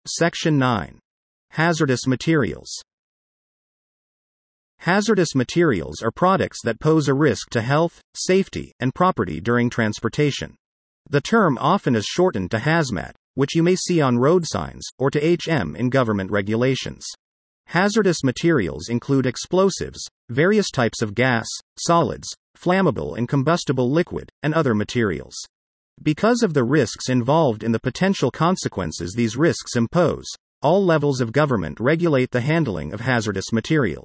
Section 9. Hazardous materials. Hazardous materials are products that pose a risk to health, safety, and property during transportation. The term often is shortened to hazmat, which you may see on road signs, or to HM in government regulations. Hazardous materials include explosives, various types of gas, solids, flammable and combustible liquid, and other materials. Because of the risks involved in the potential consequences these risks impose, all levels of government regulate the handling of hazardous materials.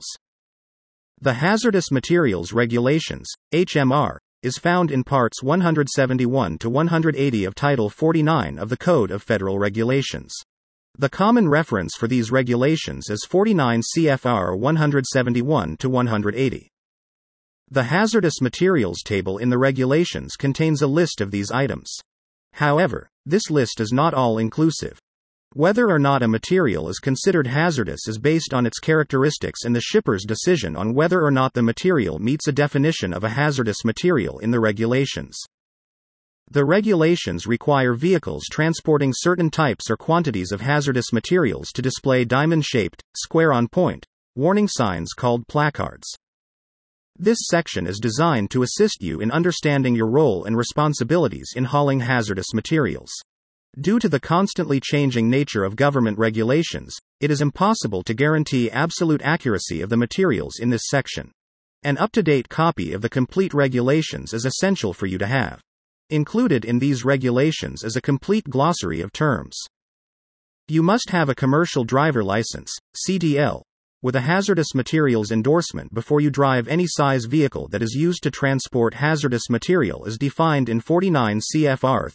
The Hazardous Materials Regulations, HMR, is found in Parts 171 to 180 of Title 49 of the Code of Federal Regulations. The common reference for these regulations is 49 CFR 171 to 180. The hazardous materials table in the regulations contains a list of these items. However, this list is not all-inclusive. Whether or not a material is considered hazardous is based on its characteristics and the shipper's decision on whether or not the material meets a definition of a hazardous material in the regulations. The regulations require vehicles transporting certain types or quantities of hazardous materials to display diamond-shaped, square-on-point, warning signs called placards. This section is designed to assist you in understanding your role and responsibilities in hauling hazardous materials. Due to the constantly changing nature of government regulations, it is impossible to guarantee absolute accuracy of the materials in this section. An up-to-date copy of the complete regulations is essential for you to have. Included in these regulations is a complete glossary of terms. You must have a commercial driver license, CDL, with a hazardous materials endorsement before you drive any size vehicle that is used to transport hazardous material as defined in 49 CFR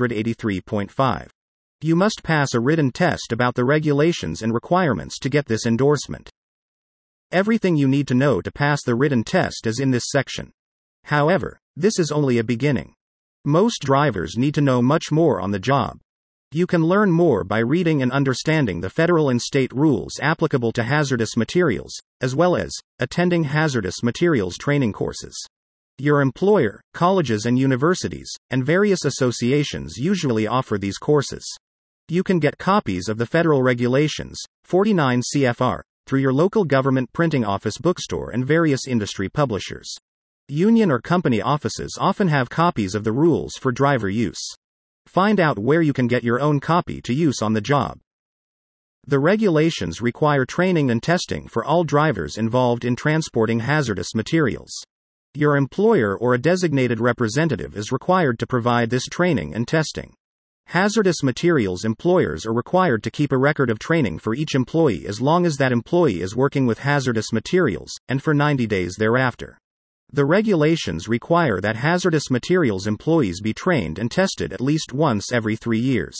383.5. You must pass a written test about the regulations and requirements to get this endorsement. Everything you need to know to pass the written test is in this section. However, this is only a beginning. Most drivers need to know much more on the job. You can learn more by reading and understanding the federal and state rules applicable to hazardous materials, as well as attending hazardous materials training courses. Your employer, colleges and universities, and various associations usually offer these courses. You can get copies of the federal regulations, 49 CFR, through your local government printing office bookstore and various industry publishers. Union or company offices often have copies of the rules for driver use. Find out where you can get your own copy to use on the job. The regulations require training and testing for all drivers involved in transporting hazardous materials. Your employer or a designated representative is required to provide this training and testing. Hazardous materials employers are required to keep a record of training for each employee as long as that employee is working with hazardous materials, and for 90 days thereafter. The regulations require that hazardous materials employees be trained and tested at least once every 3 years.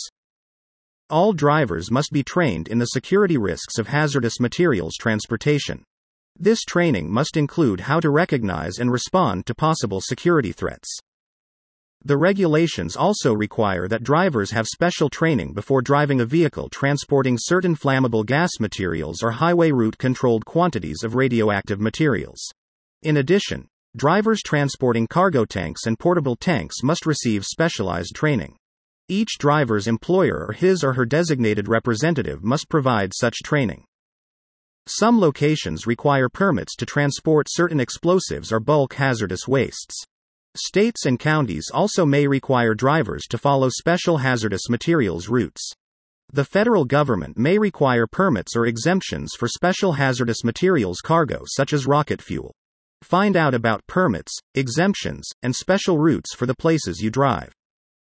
All drivers must be trained in the security risks of hazardous materials transportation. This training must include how to recognize and respond to possible security threats. The regulations also require that drivers have special training before driving a vehicle transporting certain flammable gas materials or highway route controlled quantities of radioactive materials. In addition, drivers transporting cargo tanks and portable tanks must receive specialized training. Each driver's employer or his or her designated representative must provide such training. Some locations require permits to transport certain explosives or bulk hazardous wastes. States and counties also may require drivers to follow special hazardous materials routes. The federal government may require permits or exemptions for special hazardous materials cargo such as rocket fuel. Find out about permits, exemptions, and special routes for the places you drive.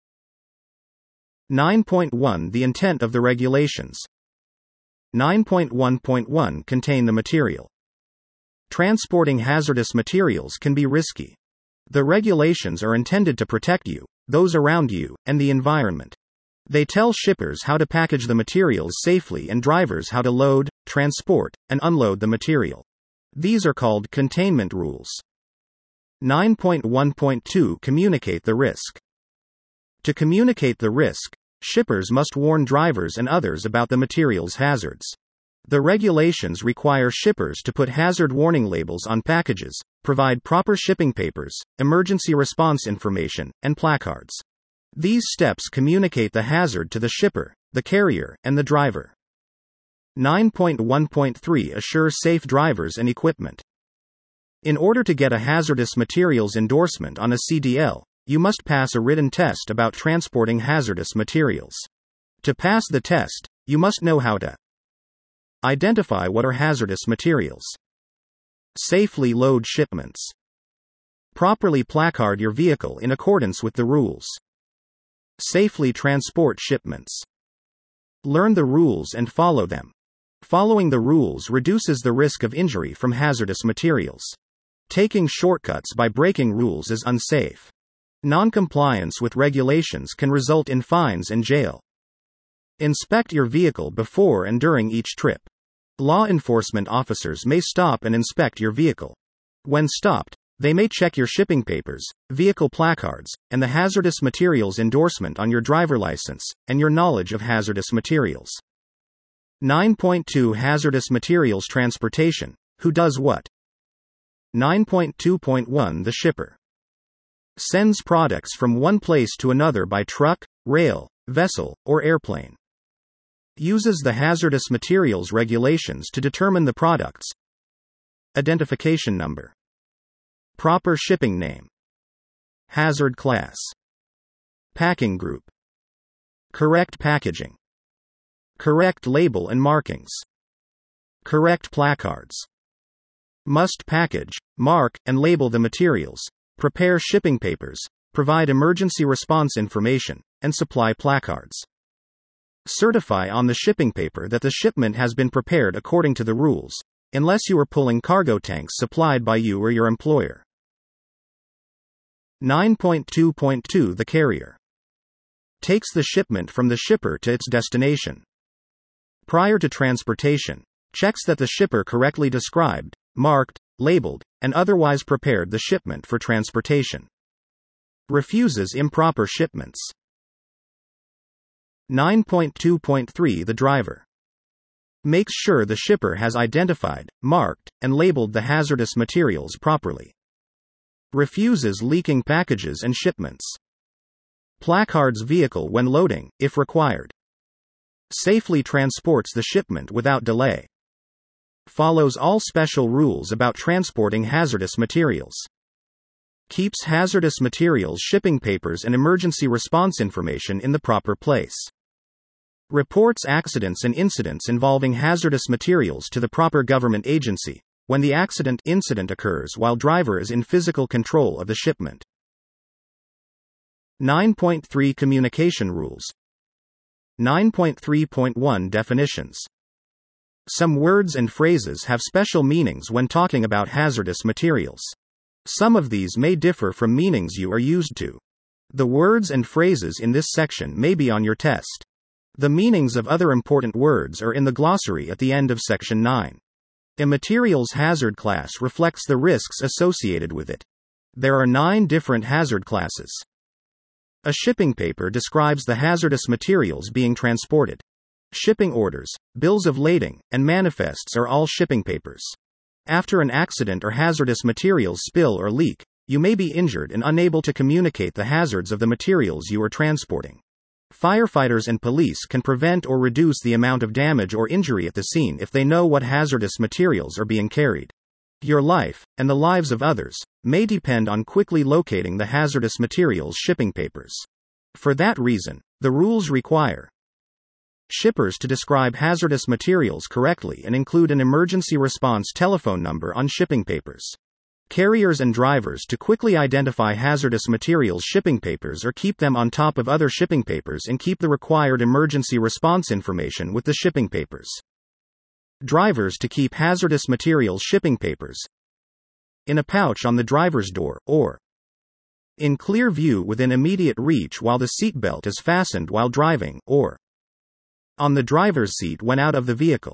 9.1 The intent of the regulations. 9.1.1 Contain the material. Transporting hazardous materials can be risky. The regulations are intended to protect you, those around you, and the environment. They tell shippers how to package the materials safely and drivers how to load, transport, and unload the material. These are called containment rules. 9.1.2 Communicate the risk. To communicate the risk, shippers must warn drivers and others about the material's hazards. The regulations require shippers to put hazard warning labels on packages, provide proper shipping papers, emergency response information, and placards. These steps communicate the hazard to the shipper, the carrier, and the driver. 9.1.3 Assure safe drivers and equipment. In order to get a hazardous materials endorsement on a CDL, you must pass a written test about transporting hazardous materials. To pass the test, you must know how to identify what are hazardous materials, safely load shipments, properly placard your vehicle in accordance with the rules, safely transport shipments, learn the rules and follow them. Following the rules reduces the risk of injury from hazardous materials. Taking shortcuts by breaking rules is unsafe. Non-compliance with regulations can result in fines and jail. Inspect your vehicle before and during each trip. Law enforcement officers may stop and inspect your vehicle. When stopped, they may check your shipping papers, vehicle placards, and the hazardous materials endorsement on your driver license, and your knowledge of hazardous materials. 9.2 Hazardous materials transportation. Who does what? 9.2.1 The shipper sends products from one place to another by truck, rail, vessel, or airplane. Uses the hazardous materials regulations to determine the product's identification number, proper shipping name, hazard class, packing group, correct packaging, correct label and markings, correct placards. Must package, mark, and label the materials, prepare shipping papers, provide emergency response information, and supply placards. Certify on the shipping paper that the shipment has been prepared according to the rules, unless you are pulling cargo tanks supplied by you or your employer. 9.2.2 The carrier takes the shipment from the shipper to its destination. Prior to transportation, checks that the shipper correctly described, marked, labeled, and otherwise prepared the shipment for transportation. Refuses improper shipments. 9.2.3 The driver makes sure the shipper has identified, marked, and labeled the hazardous materials properly. Refuses leaking packages and shipments. Placards vehicle when loading, if required. Safely transports the shipment without delay. Follows all special rules about transporting hazardous materials. Keeps hazardous materials shipping papers and emergency response information in the proper place. Reports accidents and incidents involving hazardous materials to the proper government agency, when the incident occurs while driver is in physical control of the shipment. 9.3 Communication rules. 9.3.1 Definitions. Some words and phrases have special meanings when talking about hazardous materials. Some of these may differ from meanings you are used to. The words and phrases in this section may be on your test. The meanings of other important words are in the glossary at the end of section 9. A materials hazard class reflects the risks associated with it. There are 9 different hazard classes. A shipping paper describes the hazardous materials being transported. Shipping orders, bills of lading, and manifests are all shipping papers. After an accident or hazardous materials spill or leak, you may be injured and unable to communicate the hazards of the materials you are transporting. Firefighters and police can prevent or reduce the amount of damage or injury at the scene if they know what hazardous materials are being carried. Your life, and the lives of others, may depend on quickly locating the hazardous materials shipping papers. For that reason, the rules require shippers to describe hazardous materials correctly and include an emergency response telephone number on shipping papers. Carriers and drivers to quickly identify hazardous materials shipping papers or keep them on top of other shipping papers and keep the required emergency response information with the shipping papers. Drivers to keep hazardous materials shipping papers in a pouch on the driver's door, or in clear view within immediate reach while the seatbelt is fastened while driving, or on the driver's seat when out of the vehicle.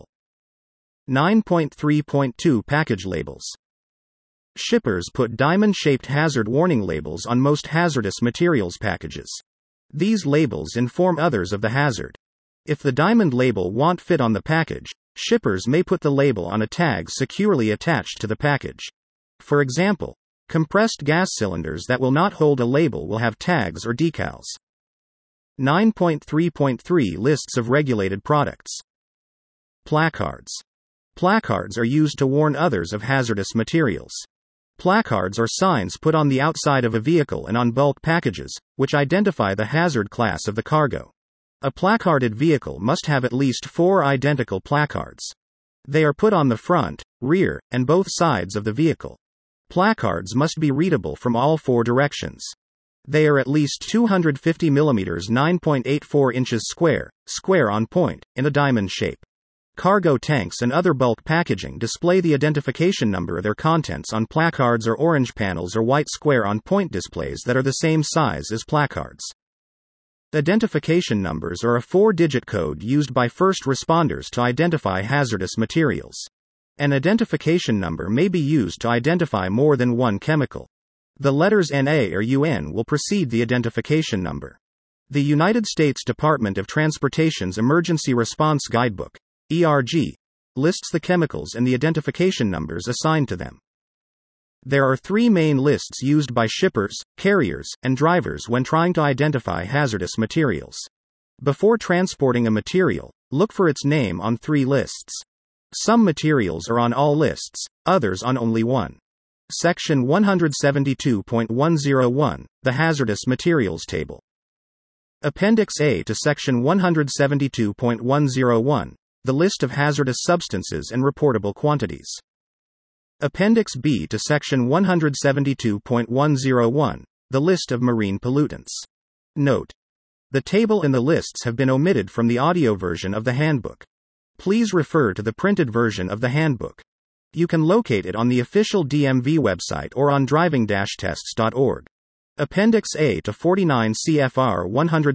9.3.2 Package labels. Shippers put diamond-shaped hazard warning labels on most hazardous materials packages. These labels inform others of the hazard. If the diamond label won't fit on the package, shippers may put the label on a tag securely attached to the package. For example, compressed gas cylinders that will not hold a label will have tags or decals. 9.3.3 Lists of regulated products. Placards. Placards are used to warn others of hazardous materials. Placards are signs put on the outside of a vehicle and on bulk packages, which identify the hazard class of the cargo. A placarded vehicle must have at least 4 identical placards. They are put on the front, rear, and both sides of the vehicle. Placards must be readable from all 4 directions. They are at least 250 mm 9.84 inches square on point, in a diamond shape. Cargo tanks and other bulk packaging display the identification number of their contents on placards or orange panels or white square on point displays that are the same size as placards. Identification numbers are a 4-digit code used by first responders to identify hazardous materials. An identification number may be used to identify more than one chemical. The letters NA or UN will precede the identification number. The United States Department of Transportation's Emergency Response Guidebook, ERG, lists the chemicals and the identification numbers assigned to them. There are 3 main lists used by shippers, carriers, and drivers when trying to identify hazardous materials. Before transporting a material, look for its name on 3 lists. Some materials are on all lists, others on only one. Section 172.101, the Hazardous Materials Table. Appendix A to Section 172.101, the list of hazardous substances and reportable quantities. Appendix B to Section 172.101, the list of marine pollutants. Note: the table and the lists have been omitted from the audio version of the handbook. Please refer to the printed version of the handbook. You can locate it on the official DMV website or on driving-tests.org. Appendix A to 49 CFR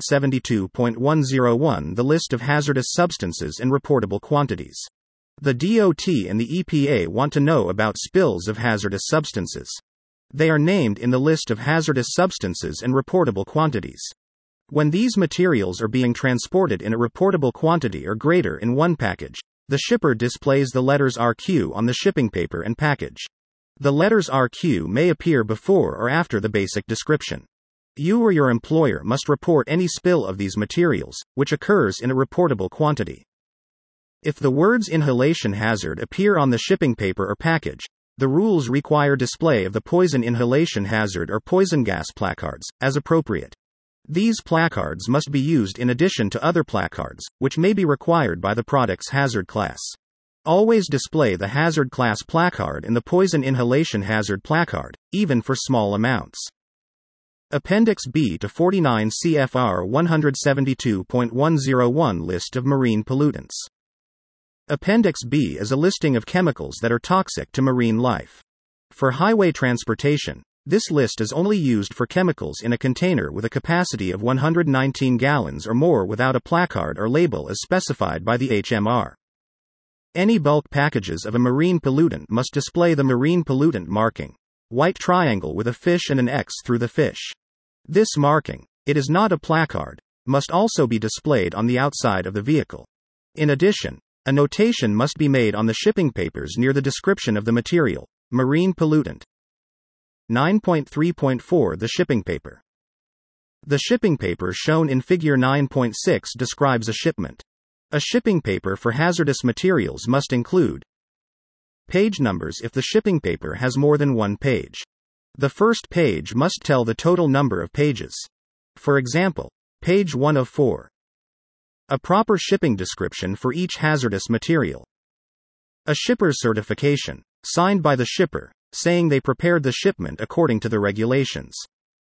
172.101, the list of hazardous substances and reportable quantities. The DOT and the EPA want to know about spills of hazardous substances. They are named in the list of hazardous substances and reportable quantities. When these materials are being transported in a reportable quantity or greater in one package, the shipper displays the letters RQ on the shipping paper and package. The letters RQ may appear before or after the basic description. You or your employer must report any spill of these materials, which occurs in a reportable quantity. If the words inhalation hazard appear on the shipping paper or package, the rules require display of the poison inhalation hazard or poison gas placards, as appropriate. These placards must be used in addition to other placards, which may be required by the product's hazard class. Always display the hazard class placard and the poison inhalation hazard placard, even for small amounts. Appendix B to 49 CFR 172.101, list of marine pollutants. Appendix B is a listing of chemicals that are toxic to marine life. For highway transportation, this list is only used for chemicals in a container with a capacity of 119 gallons or more without a placard or label as specified by the HMR. Any bulk packages of a marine pollutant must display the marine pollutant marking, white triangle with a fish and an X through the fish. This marking, it is not a placard, must also be displayed on the outside of the vehicle. In addition, a notation must be made on the shipping papers near the description of the material, marine pollutant. 9.3.4 The shipping paper. The shipping paper shown in Figure 9.6 describes a shipment. A shipping paper for hazardous materials must include page numbers if the shipping paper has more than one page. The first page must tell the total number of pages. For example, page 1 of 4. A proper shipping description for each hazardous material. A shipper's certification, signed by the shipper, saying they prepared the shipment according to the regulations.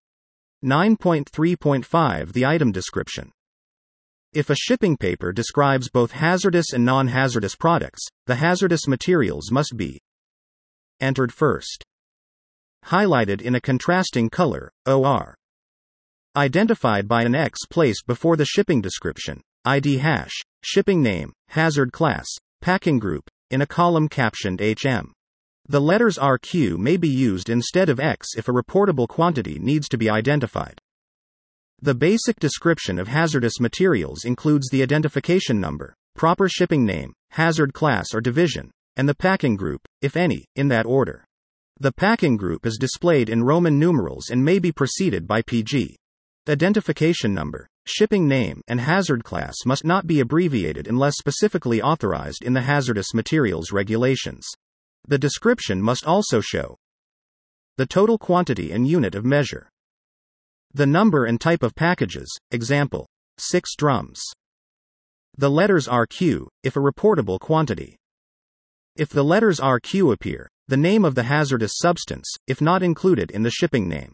9.3.5 The item description. If a shipping paper describes both hazardous and non-hazardous products, the hazardous materials must be entered first. Highlighted in a contrasting color, OR. Identified by an X placed before the shipping description, ID hash, shipping name, hazard class, packing group, in a column captioned HM. The letters RQ may be used instead of X if a reportable quantity needs to be identified. The basic description of hazardous materials includes the identification number, proper shipping name, hazard class or division, and the packing group, if any, in that order. The packing group is displayed in Roman numerals and may be preceded by PG. Identification number, shipping name, and hazard class must not be abbreviated unless specifically authorized in the hazardous materials regulations. The description must also show the total quantity and unit of measure, the number and type of packages, example, 6 drums. The letters RQ, if a reportable quantity. If the letters RQ appear, the name of the hazardous substance, if not included in the shipping name.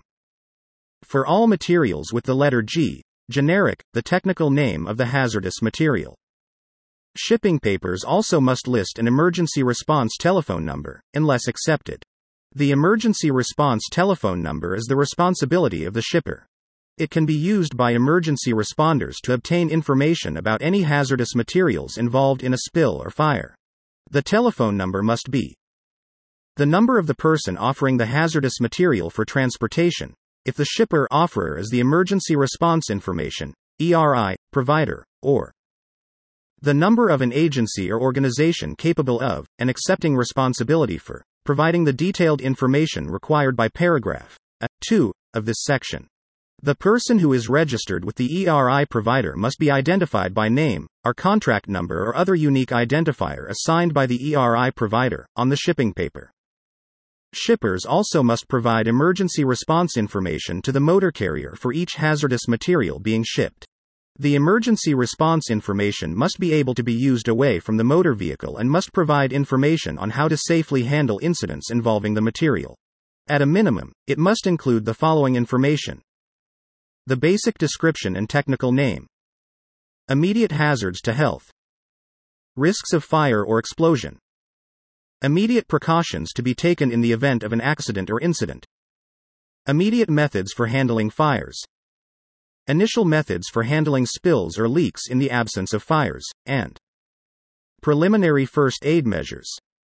For all materials with the letter G, generic, the technical name of the hazardous material. Shipping papers also must list an emergency response telephone number, unless accepted. The emergency response telephone number is the responsibility of the shipper. It can be used by emergency responders to obtain information about any hazardous materials involved in a spill or fire. The telephone number must be the number of the person offering the hazardous material for transportation, if the shipper offerer is the emergency response information, ERI, provider, or the number of an agency or organization capable of, and accepting responsibility for, providing the detailed information required by paragraph 2 of this section. The person who is registered with the ERI provider must be identified by name, or contract number or other unique identifier assigned by the ERI provider, on the shipping paper. Shippers also must provide emergency response information to the motor carrier for each hazardous material being shipped. The emergency response information must be able to be used away from the motor vehicle and must provide information on how to safely handle incidents involving the material. At a minimum, it must include the following information: the basic description and technical name, immediate hazards to health, risks of fire or explosion, immediate precautions to be taken in the event of an accident or incident, immediate methods for handling fires, initial methods for handling spills or leaks in the absence of fires, and preliminary first aid measures.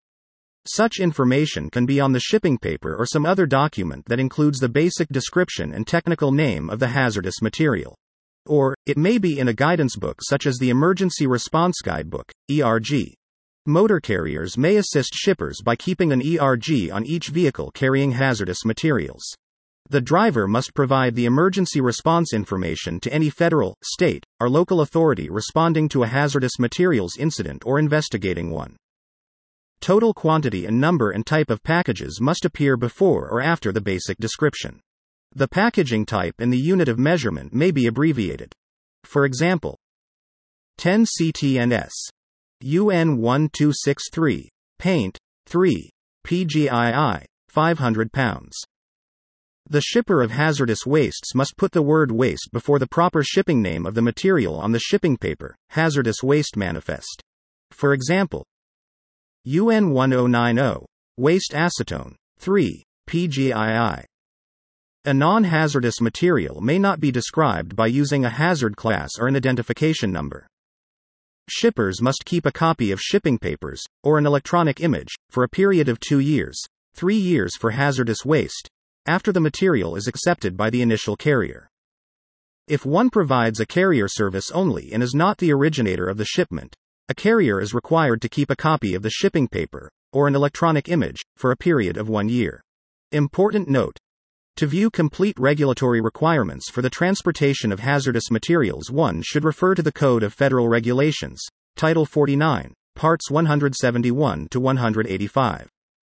Such information can be on the shipping paper or some other document that includes the basic description and technical name of the hazardous material. Or, it may be in a guidance book such as the Emergency Response Guidebook, ERG. Motor carriers may assist shippers by keeping an ERG on each vehicle carrying hazardous materials. The driver must provide the emergency response information to any federal, state, or local authority responding to a hazardous materials incident or investigating one. Total quantity and number and type of packages must appear before or after the basic description. The packaging type and the unit of measurement may be abbreviated. For example, 10 CTNS, UN 1263, paint, 3, PGII, 500 pounds. The shipper of hazardous wastes must put the word waste before the proper shipping name of the material on the shipping paper, hazardous waste manifest. For example, UN 1090, waste acetone, 3, PGII. A non-hazardous material may not be described by using a hazard class or an identification number. Shippers must keep a copy of shipping papers, or an electronic image, for a period of 2 years, 3 years for hazardous waste, after the material is accepted by the initial carrier. If one provides a carrier service only and is not the originator of the shipment, a carrier is required to keep a copy of the shipping paper, or an electronic image, for a period of 1 year. Important note: to view complete regulatory requirements for the transportation of hazardous materials, one should refer to the Code of Federal Regulations, Title 49, Parts 171 to 185.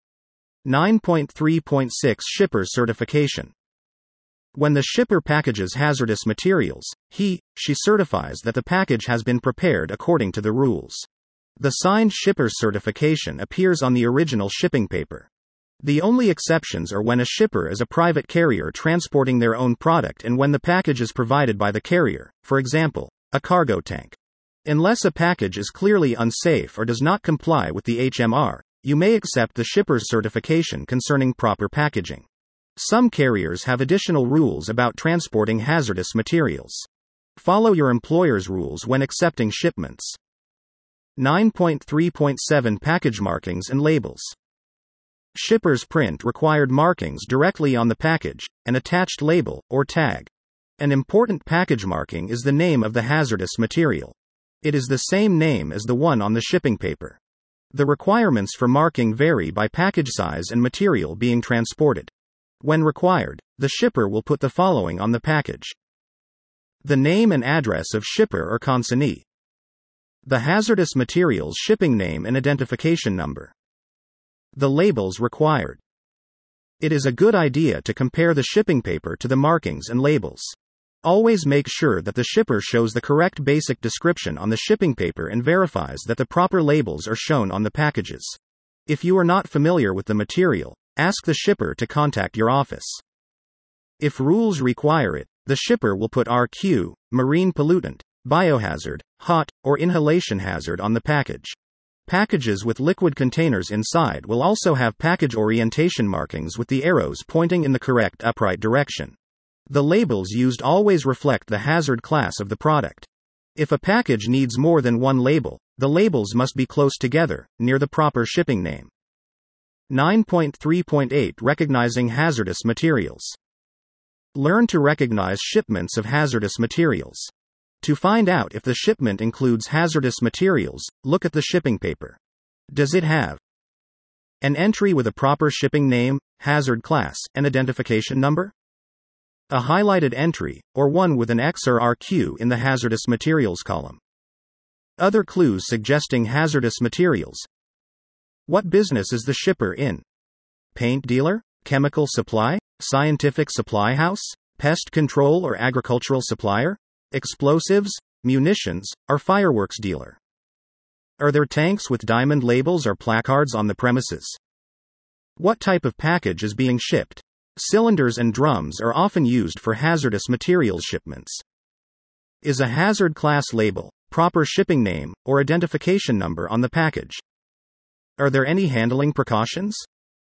9.3.6 Shipper's Certification. When the shipper packages hazardous materials, she certifies that the package has been prepared according to the rules. The signed shipper's certification appears on the original shipping paper. The only exceptions are when a shipper is a private carrier transporting their own product and when the package is provided by the carrier, for example, a cargo tank. Unless a package is clearly unsafe or does not comply with the HMR, you may accept the shipper's certification concerning proper packaging. Some carriers have additional rules about transporting hazardous materials. Follow your employer's rules when accepting shipments. 9.3.7 Package Markings and Labels. Shippers print required markings directly on the package, an attached label, or tag. An important package marking is the name of the hazardous material. It is the same name as the one on the shipping paper. The requirements for marking vary by package size and material being transported. When required, the shipper will put the following on the package: The name and address of shipper or consignee. The hazardous materials shipping name and identification number. The labels required. It is a good idea to compare the shipping paper to the markings and labels. Always make sure that the shipper shows the correct basic description on the shipping paper and verifies that the proper labels are shown on the packages. If you are not familiar with the material, ask the shipper to contact your office. If rules require it, the shipper will put RQ, marine pollutant, biohazard, hot, or inhalation hazard on the package. Packages with liquid containers inside will also have package orientation markings with the arrows pointing in the correct upright direction. The labels used always reflect the hazard class of the product. If a package needs more than one label, the labels must be close together, near the proper shipping name. 9.3.8 Recognizing hazardous materials. Learn to recognize shipments of hazardous materials. To find out if the shipment includes hazardous materials, look at the shipping paper. Does it have an entry with a proper shipping name, hazard class, and identification number? A highlighted entry, or one with an X or RQ in the hazardous materials column. Other clues suggesting hazardous materials. What business is the shipper in? Paint dealer? Chemical supply? Scientific supply house? Pest control or agricultural supplier? Explosives, munitions, or fireworks dealer? Are there tanks with diamond labels or placards on the premises? What type of package is being shipped? Cylinders and drums are often used for hazardous materials shipments. Is a hazard class label, proper shipping name, or identification number on the package? Are there any handling precautions?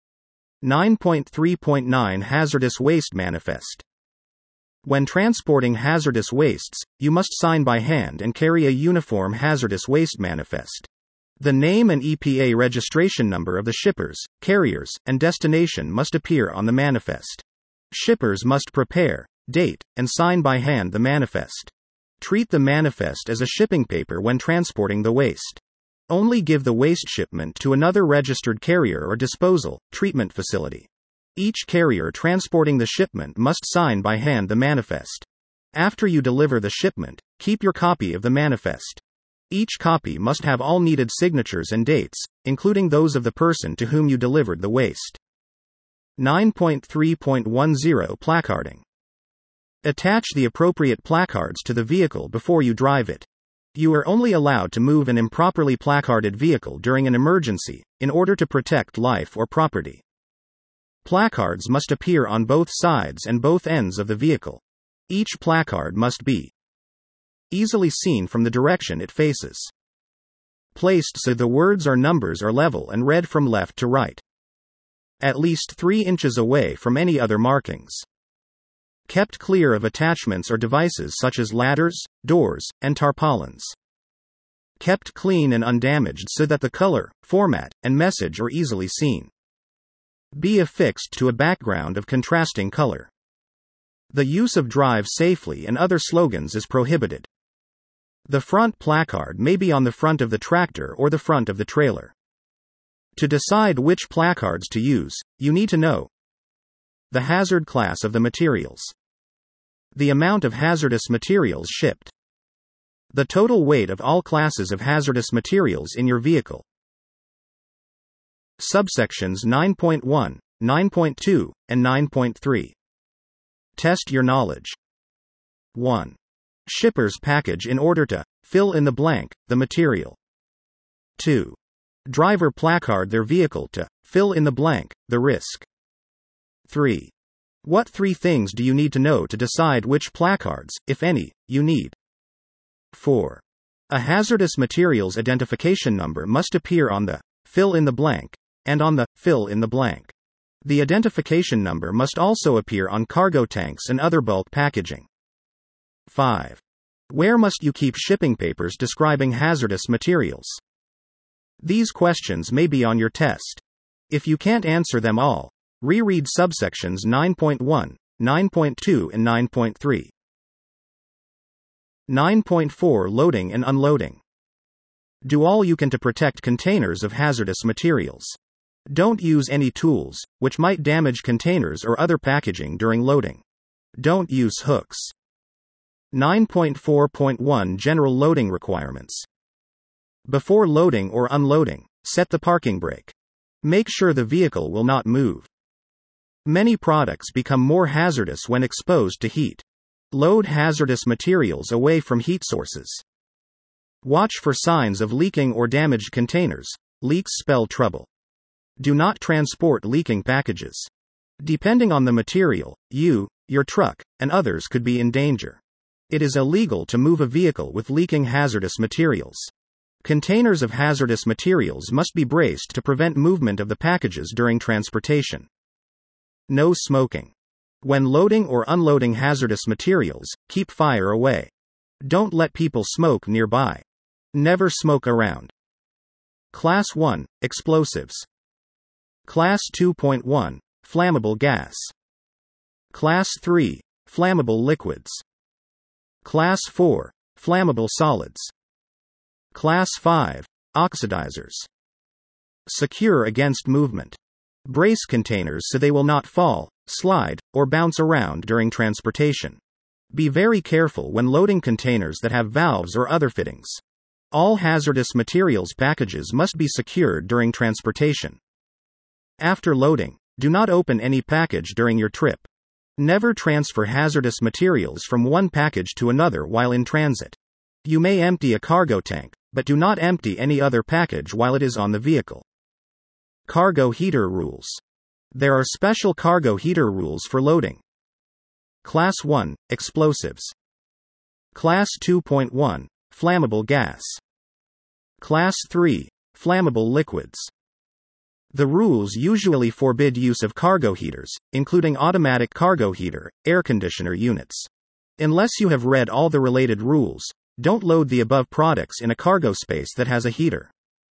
9.3.9 Hazardous Waste Manifest. When transporting hazardous wastes, you must sign by hand and carry a uniform hazardous waste manifest. The name and EPA registration number of the shippers, carriers, and destination must appear on the manifest. Shippers must prepare, date, and sign by hand the manifest. Treat the manifest as a shipping paper when transporting the waste. Only give the waste shipment to another registered carrier or disposal, treatment facility. Each carrier transporting the shipment must sign by hand the manifest. After you deliver the shipment, keep your copy of the manifest. Each copy must have all needed signatures and dates, including those of the person to whom you delivered the waste. 9.3.10 Placarding. Attach the appropriate placards to the vehicle before you drive it. You are only allowed to move an improperly placarded vehicle during an emergency, in order to protect life or property. Placards must appear on both sides and both ends of the vehicle. Each placard must be easily seen from the direction it faces. Placed so the words or numbers are level and read from left to right. At least 3 inches away from any other markings. Kept clear of attachments or devices such as ladders, doors, and tarpaulins. Kept clean and undamaged so that the color, format, and message are easily seen. Be affixed to a background of contrasting color. The use of "drive safely" and other slogans is prohibited. The front placard may be on the front of the tractor or the front of the trailer. To decide which placards to use, you need to know the hazard class of the materials, the amount of hazardous materials shipped, the total weight of all classes of hazardous materials in your vehicle. Subsections 9.1, 9.2, and 9.3. Test your knowledge. 1. Shipper's package in order to fill in the blank, the material. 2. Driver placard their vehicle to fill in the blank, the risk. 3. What 3 things do you need to know to decide which placards, if any, you need? 4. A hazardous materials identification number must appear on the fill in the blank and on the fill in the blank. The identification number must also appear on cargo tanks and other bulk packaging. 5. Where must you keep shipping papers describing hazardous materials? These questions may be on your test. If you can't answer them all, reread subsections 9.1, 9.2 and 9.3. 9.4 Loading and unloading. Do all you can to protect containers of hazardous materials. Don't use any tools, which might damage containers or other packaging during loading. Don't use hooks. 9.4.1 General Loading Requirements. Before loading or unloading, set the parking brake. Make sure the vehicle will not move. Many products become more hazardous when exposed to heat. Load hazardous materials away from heat sources. Watch for signs of leaking or damaged containers. Leaks spell trouble. Do not transport leaking packages. Depending on the material, you, your truck, and others could be in danger. It is illegal to move a vehicle with leaking hazardous materials. Containers of hazardous materials must be braced to prevent movement of the packages during transportation. No smoking. When loading or unloading hazardous materials, keep fire away. Don't let people smoke nearby. Never smoke around. Class 1, Explosives. Class 2.1, Flammable gas. Class 3, Flammable liquids. Class 4, Flammable solids. Class 5, Oxidizers. Secure against movement. Brace containers so they will not fall, slide, or bounce around during transportation. Be very careful when loading containers that have valves or other fittings. All hazardous materials packages must be secured during transportation. After loading, do not open any package during your trip. Never transfer hazardous materials from one package to another while in transit. You may empty a cargo tank, but do not empty any other package while it is on the vehicle. Cargo heater rules. There are special cargo heater rules for loading. Class 1, Explosives. Class 2.1, Flammable gas. Class 3, Flammable liquids. The rules usually forbid use of cargo heaters, including automatic cargo heater, air conditioner units. Unless you have read all the related rules, don't load the above products in a cargo space that has a heater.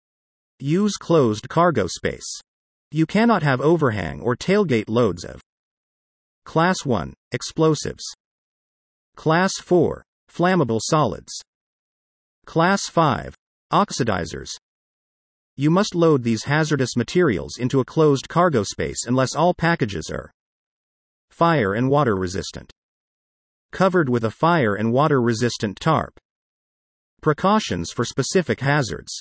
Use closed cargo space. You cannot have overhang or tailgate loads of Class 1, Explosives. Class 4, Flammable solids. Class 5, Oxidizers. You must load these hazardous materials into a closed cargo space unless all packages are fire and water resistant. Covered with a fire and water resistant tarp. Precautions for specific hazards.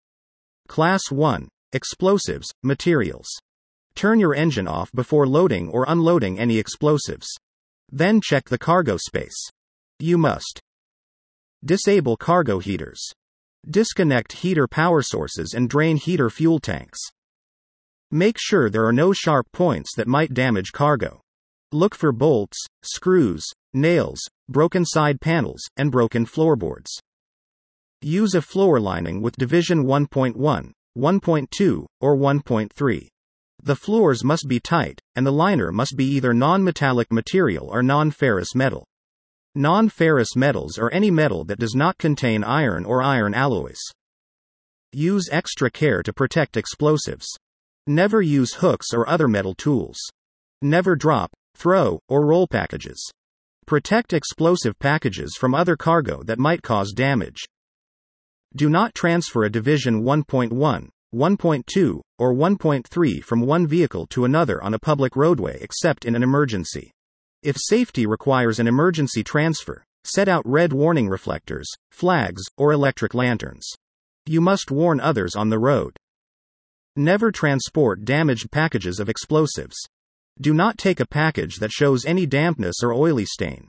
Class 1, Explosives, materials. Turn your engine off before loading or unloading any explosives. Then check the cargo space. You must disable cargo heaters. Disconnect heater power sources and drain heater fuel tanks. Make sure there are no sharp points that might damage cargo. Look for bolts, screws, nails, broken side panels, and broken floorboards. Use a floor lining with Division 1.1, 1.2, or 1.3. The floors must be tight, and the liner must be either non-metallic material or non-ferrous metal. Non-ferrous metals are any metal that does not contain iron or iron alloys. Use extra care to protect explosives. Never use hooks or other metal tools. Never drop, throw, or roll packages. Protect explosive packages from other cargo that might cause damage. Do not transfer a Division 1.1, 1.2, or 1.3 from one vehicle to another on a public roadway except in an emergency. If safety requires an emergency transfer, set out red warning reflectors, flags, or electric lanterns. You must warn others on the road. Never transport damaged packages of explosives. Do not take a package that shows any dampness or oily stain.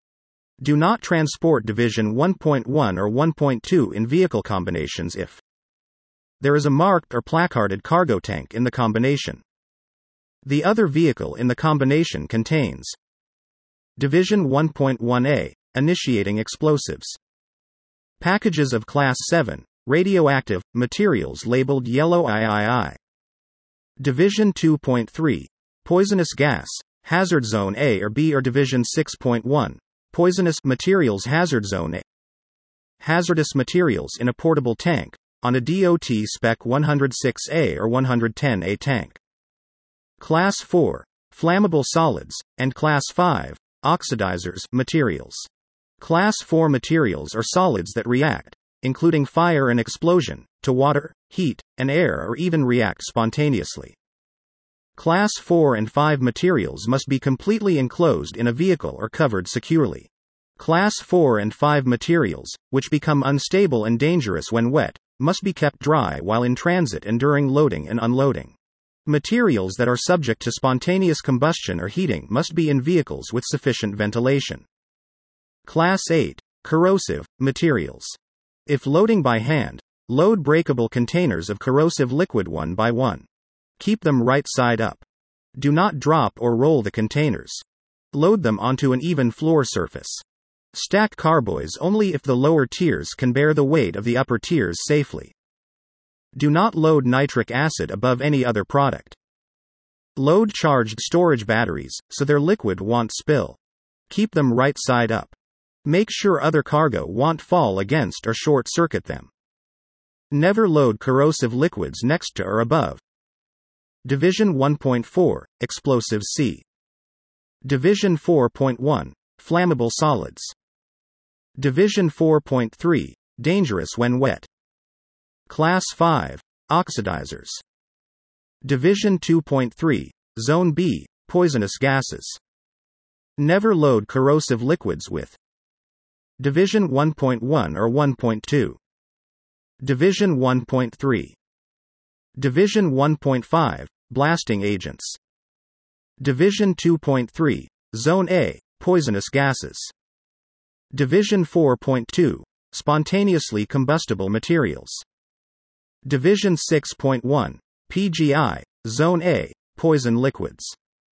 Do not transport Division 1.1 or 1.2 in vehicle combinations if there is a marked or placarded cargo tank in the combination. The other vehicle in the combination contains Division 1.1a, initiating explosives. Packages of Class 7, radioactive, materials labeled yellow III. Division 2.3, poisonous gas, hazard zone A or B or Division 6.1, poisonous materials hazard zone A. Hazardous materials in a portable tank, on a DOT Spec 106A or 110A tank. Class 4, flammable solids, and Class 5, oxidizers, materials. Class 4 materials are solids that react, including fire and explosion, to water, heat, and air or even react spontaneously. Class 4 and 5 materials must be completely enclosed in a vehicle or covered securely. Class 4 and 5 materials, which become unstable and dangerous when wet, must be kept dry while in transit and during loading and unloading. Materials that are subject to spontaneous combustion or heating must be in vehicles with sufficient ventilation. Class 8. Corrosive materials. If loading by hand, load breakable containers of corrosive liquid one by one. Keep them right side up. Do not drop or roll the containers. Load them onto an even floor surface. Stack carboys only if the lower tiers can bear the weight of the upper tiers safely. Do not load nitric acid above any other product. Load charged storage batteries, so their liquid won't spill. Keep them right side up. Make sure other cargo won't fall against or short circuit them. Never load corrosive liquids next to or above. Division 1.4, Explosives C. Division 4.1, Flammable solids. Division 4.3, Dangerous when wet. Class 5, Oxidizers. Division 2.3, Zone B, Poisonous gases. Never load corrosive liquids with. Division 1.1 or 1.2. Division 1.3. Division 1.5, Blasting agents. Division 2.3, Zone A, Poisonous gases. Division 4.2, Spontaneously combustible materials. Division 6.1, PGI, Zone A, Poison liquids.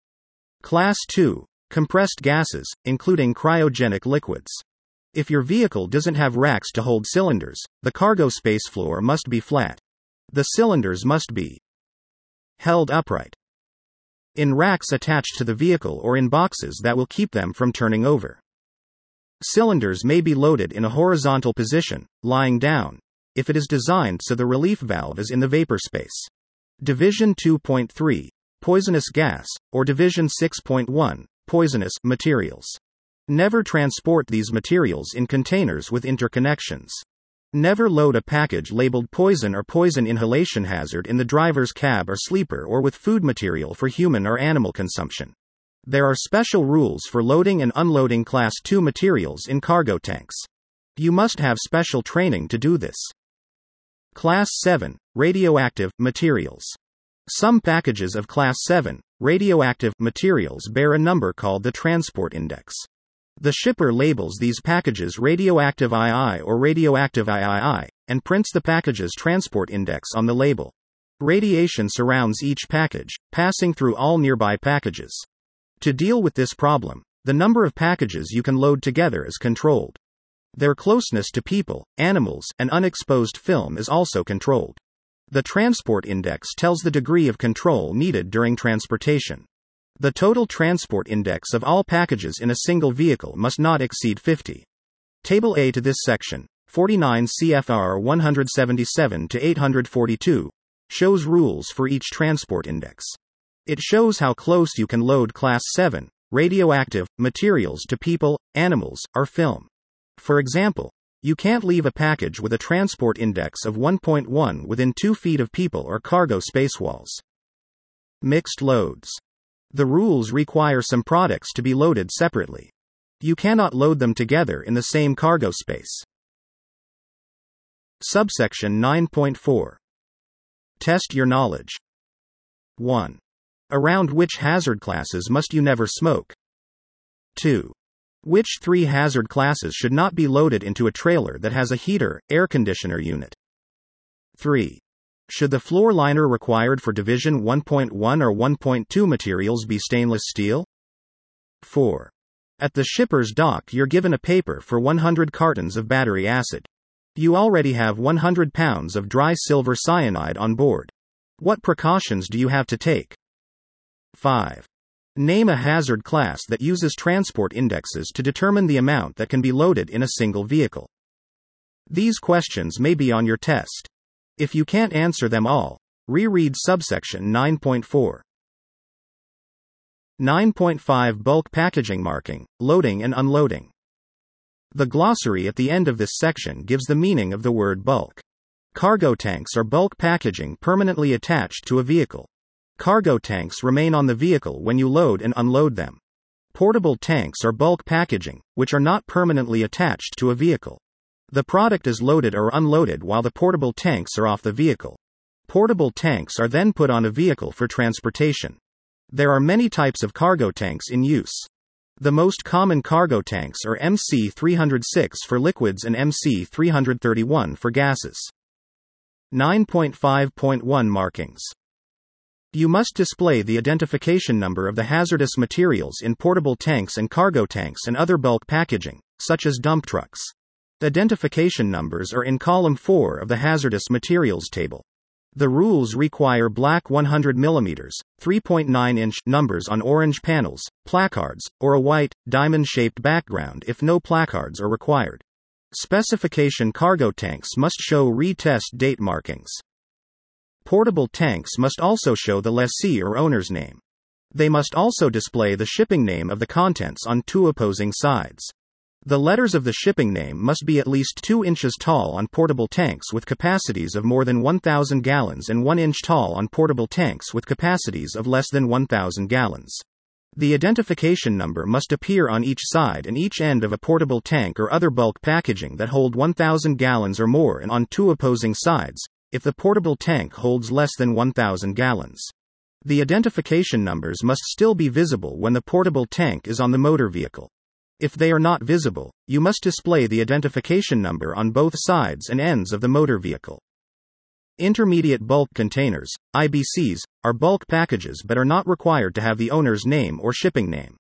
Class 2, Compressed gases, including cryogenic liquids. If your vehicle doesn't have racks to hold cylinders, the cargo space floor must be flat. The cylinders must be held upright in racks attached to the vehicle or in boxes that will keep them from turning over. Cylinders may be loaded in a horizontal position, lying down, if it is designed so the relief valve is in the vapor space. Division 2.3, Poisonous gas, or Division 6.1, Poisonous materials. Never transport these materials in containers with interconnections. Never load a package labeled poison or poison inhalation hazard in the driver's cab or sleeper or with food material for human or animal consumption. There are special rules for loading and unloading Class 2 materials in cargo tanks. You must have special training to do this. Class 7, Radioactive materials. Some packages of Class 7, radioactive materials bear a number called the Transport Index. The shipper labels these packages Radioactive II or Radioactive III, and prints the package's Transport Index on the label. Radiation surrounds each package, passing through all nearby packages. To deal with this problem, the number of packages you can load together is controlled. Their closeness to people, animals, and unexposed film is also controlled. The Transport Index tells the degree of control needed during transportation. The total Transport Index of all packages in a single vehicle must not exceed 50. Table A to this section, 49 CFR 177-842, shows rules for each Transport Index. It shows how close you can load Class 7, radioactive, materials to people, animals, or film. For example, you can't leave a package with a Transport Index of 1.1 within 2 feet of people or cargo space walls. Mixed loads. The rules require some products to be loaded separately. You cannot load them together in the same cargo space. Subsection 9.4. Test your knowledge. 1. Around which hazard classes must you never smoke? 2. Which 3 hazard classes should not be loaded into a trailer that has a heater, air conditioner unit? 3. Should the floor liner required for Division 1.1 or 1.2 materials be stainless steel? 4. At the shipper's dock you're given a paper for 100 cartons of battery acid. You already have 100 pounds of dry silver cyanide on board. What precautions do you have to take? 5. Name a hazard class that uses transport indexes to determine the amount that can be loaded in a single vehicle. These questions may be on your test. If you can't answer them all, reread subsection 9.4. 9.5 Bulk packaging marking, loading and unloading. The glossary at the end of this section gives the meaning of the word bulk. Cargo tanks are bulk packaging permanently attached to a vehicle. Cargo tanks remain on the vehicle when you load and unload them. Portable tanks are bulk packaging, which are not permanently attached to a vehicle. The product is loaded or unloaded while the portable tanks are off the vehicle. Portable tanks are then put on a vehicle for transportation. There are many types of cargo tanks in use. The most common cargo tanks are MC306 for liquids and MC331 for gases. 9.5.1 Markings. You must display the identification number of the hazardous materials in portable tanks and cargo tanks and other bulk packaging, such as dump trucks. Identification numbers are in column 4 of the hazardous materials table. The rules require black 100 mm, 3.9-inch numbers on orange panels, placards, or a white, diamond-shaped background if no placards are required. Specification cargo tanks must show retest date markings. Portable tanks must also show the lessee or owner's name. They must also display the shipping name of the contents on two opposing sides. The letters of the shipping name must be at least 2 inches tall on portable tanks with capacities of more than 1,000 gallons and 1 inch tall on portable tanks with capacities of less than 1,000 gallons. The identification number must appear on each side and each end of a portable tank or other bulk packaging that hold 1,000 gallons or more and on two opposing sides, if the portable tank holds less than 1,000 gallons. The identification numbers must still be visible when the portable tank is on the motor vehicle. If they are not visible, you must display the identification number on both sides and ends of the motor vehicle. Intermediate bulk containers, IBCs, are bulk packages but are not required to have the owner's name or shipping name.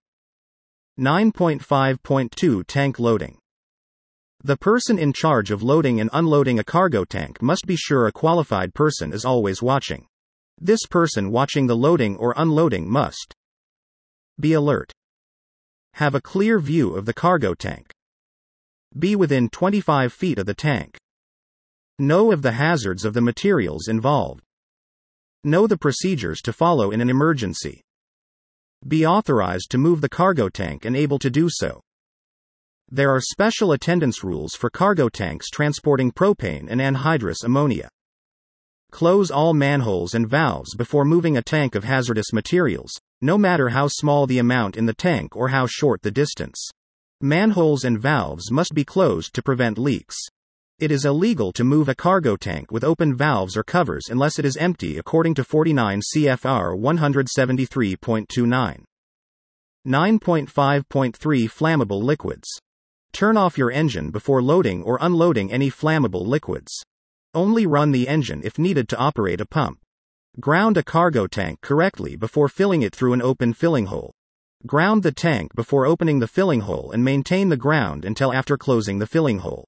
9.5.2 Tank loading. The person in charge of loading and unloading a cargo tank must be sure a qualified person is always watching. This person watching the loading or unloading must be alert. Have a clear view of the cargo tank. Be within 25 feet of the tank. Know of the hazards of the materials involved. Know the procedures to follow in an emergency. Be authorized to move the cargo tank and able to do so. There are special attendance rules for cargo tanks transporting propane and anhydrous ammonia. Close all manholes and valves before moving a tank of hazardous materials, no matter how small the amount in the tank or how short the distance. Manholes and valves must be closed to prevent leaks. It is illegal to move a cargo tank with open valves or covers unless it is empty according to 49 CFR 173.29. 9.5.3 Flammable liquids. Turn off your engine before loading or unloading any flammable liquids. Only run the engine if needed to operate a pump. Ground a cargo tank correctly before filling it through an open filling hole. Ground the tank before opening the filling hole and maintain the ground until after closing the filling hole.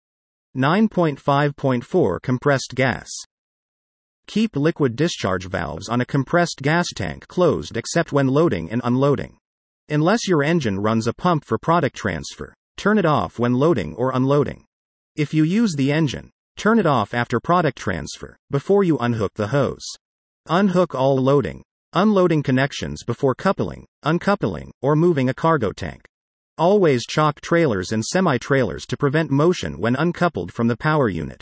9.5.4 Compressed gas. Keep liquid discharge valves on a compressed gas tank closed except when loading and unloading. Unless your engine runs a pump for product transfer, turn it off when loading or unloading. If you use the engine, turn it off after product transfer, before you unhook the hose. Unhook all loading, unloading connections before coupling, uncoupling, or moving a cargo tank. Always chock trailers and semi-trailers to prevent motion when uncoupled from the power unit.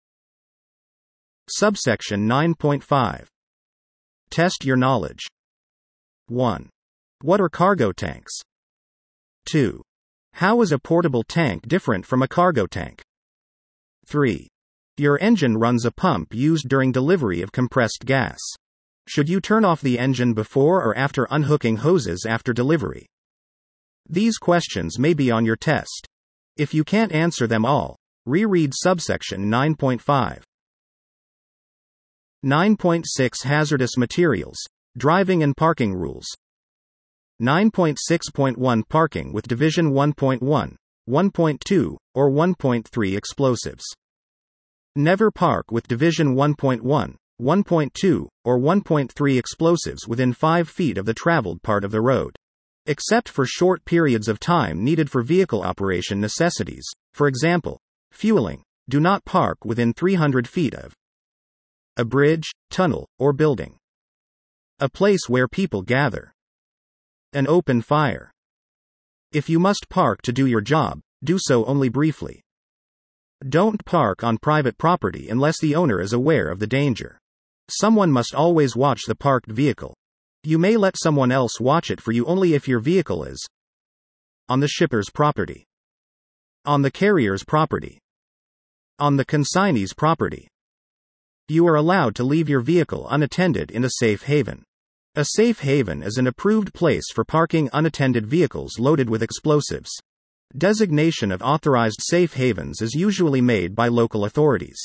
Subsection 9.5. Test your knowledge. 1. What are cargo tanks? 2. How is a portable tank different from a cargo tank? 3. Your engine runs a pump used during delivery of compressed gas. Should you turn off the engine before or after unhooking hoses after delivery? These questions may be on your test. If you can't answer them all, reread subsection 9.5. 9.6 Hazardous materials, driving and parking rules. 9.6.1 Parking with Division 1.1, 1.2, or 1.3 explosives. Never park with Division 1.1, 1.2, or 1.3 explosives within 5 feet of the traveled part of the road. Except for short periods of time needed for vehicle operation necessities, for example, fueling, do not park within 300 feet of a bridge, tunnel, or building. A place where people gather. An open fire. If you must park to do your job, do so only briefly. Don't park on private property unless the owner is aware of the danger. Someone must always watch the parked vehicle. You may let someone else watch it for you only if your vehicle is on the shipper's property, on the carrier's property, on the consignee's property. You are allowed to leave your vehicle unattended in a safe haven. A safe haven is an approved place for parking unattended vehicles loaded with explosives. Designation of authorized safe havens is usually made by local authorities.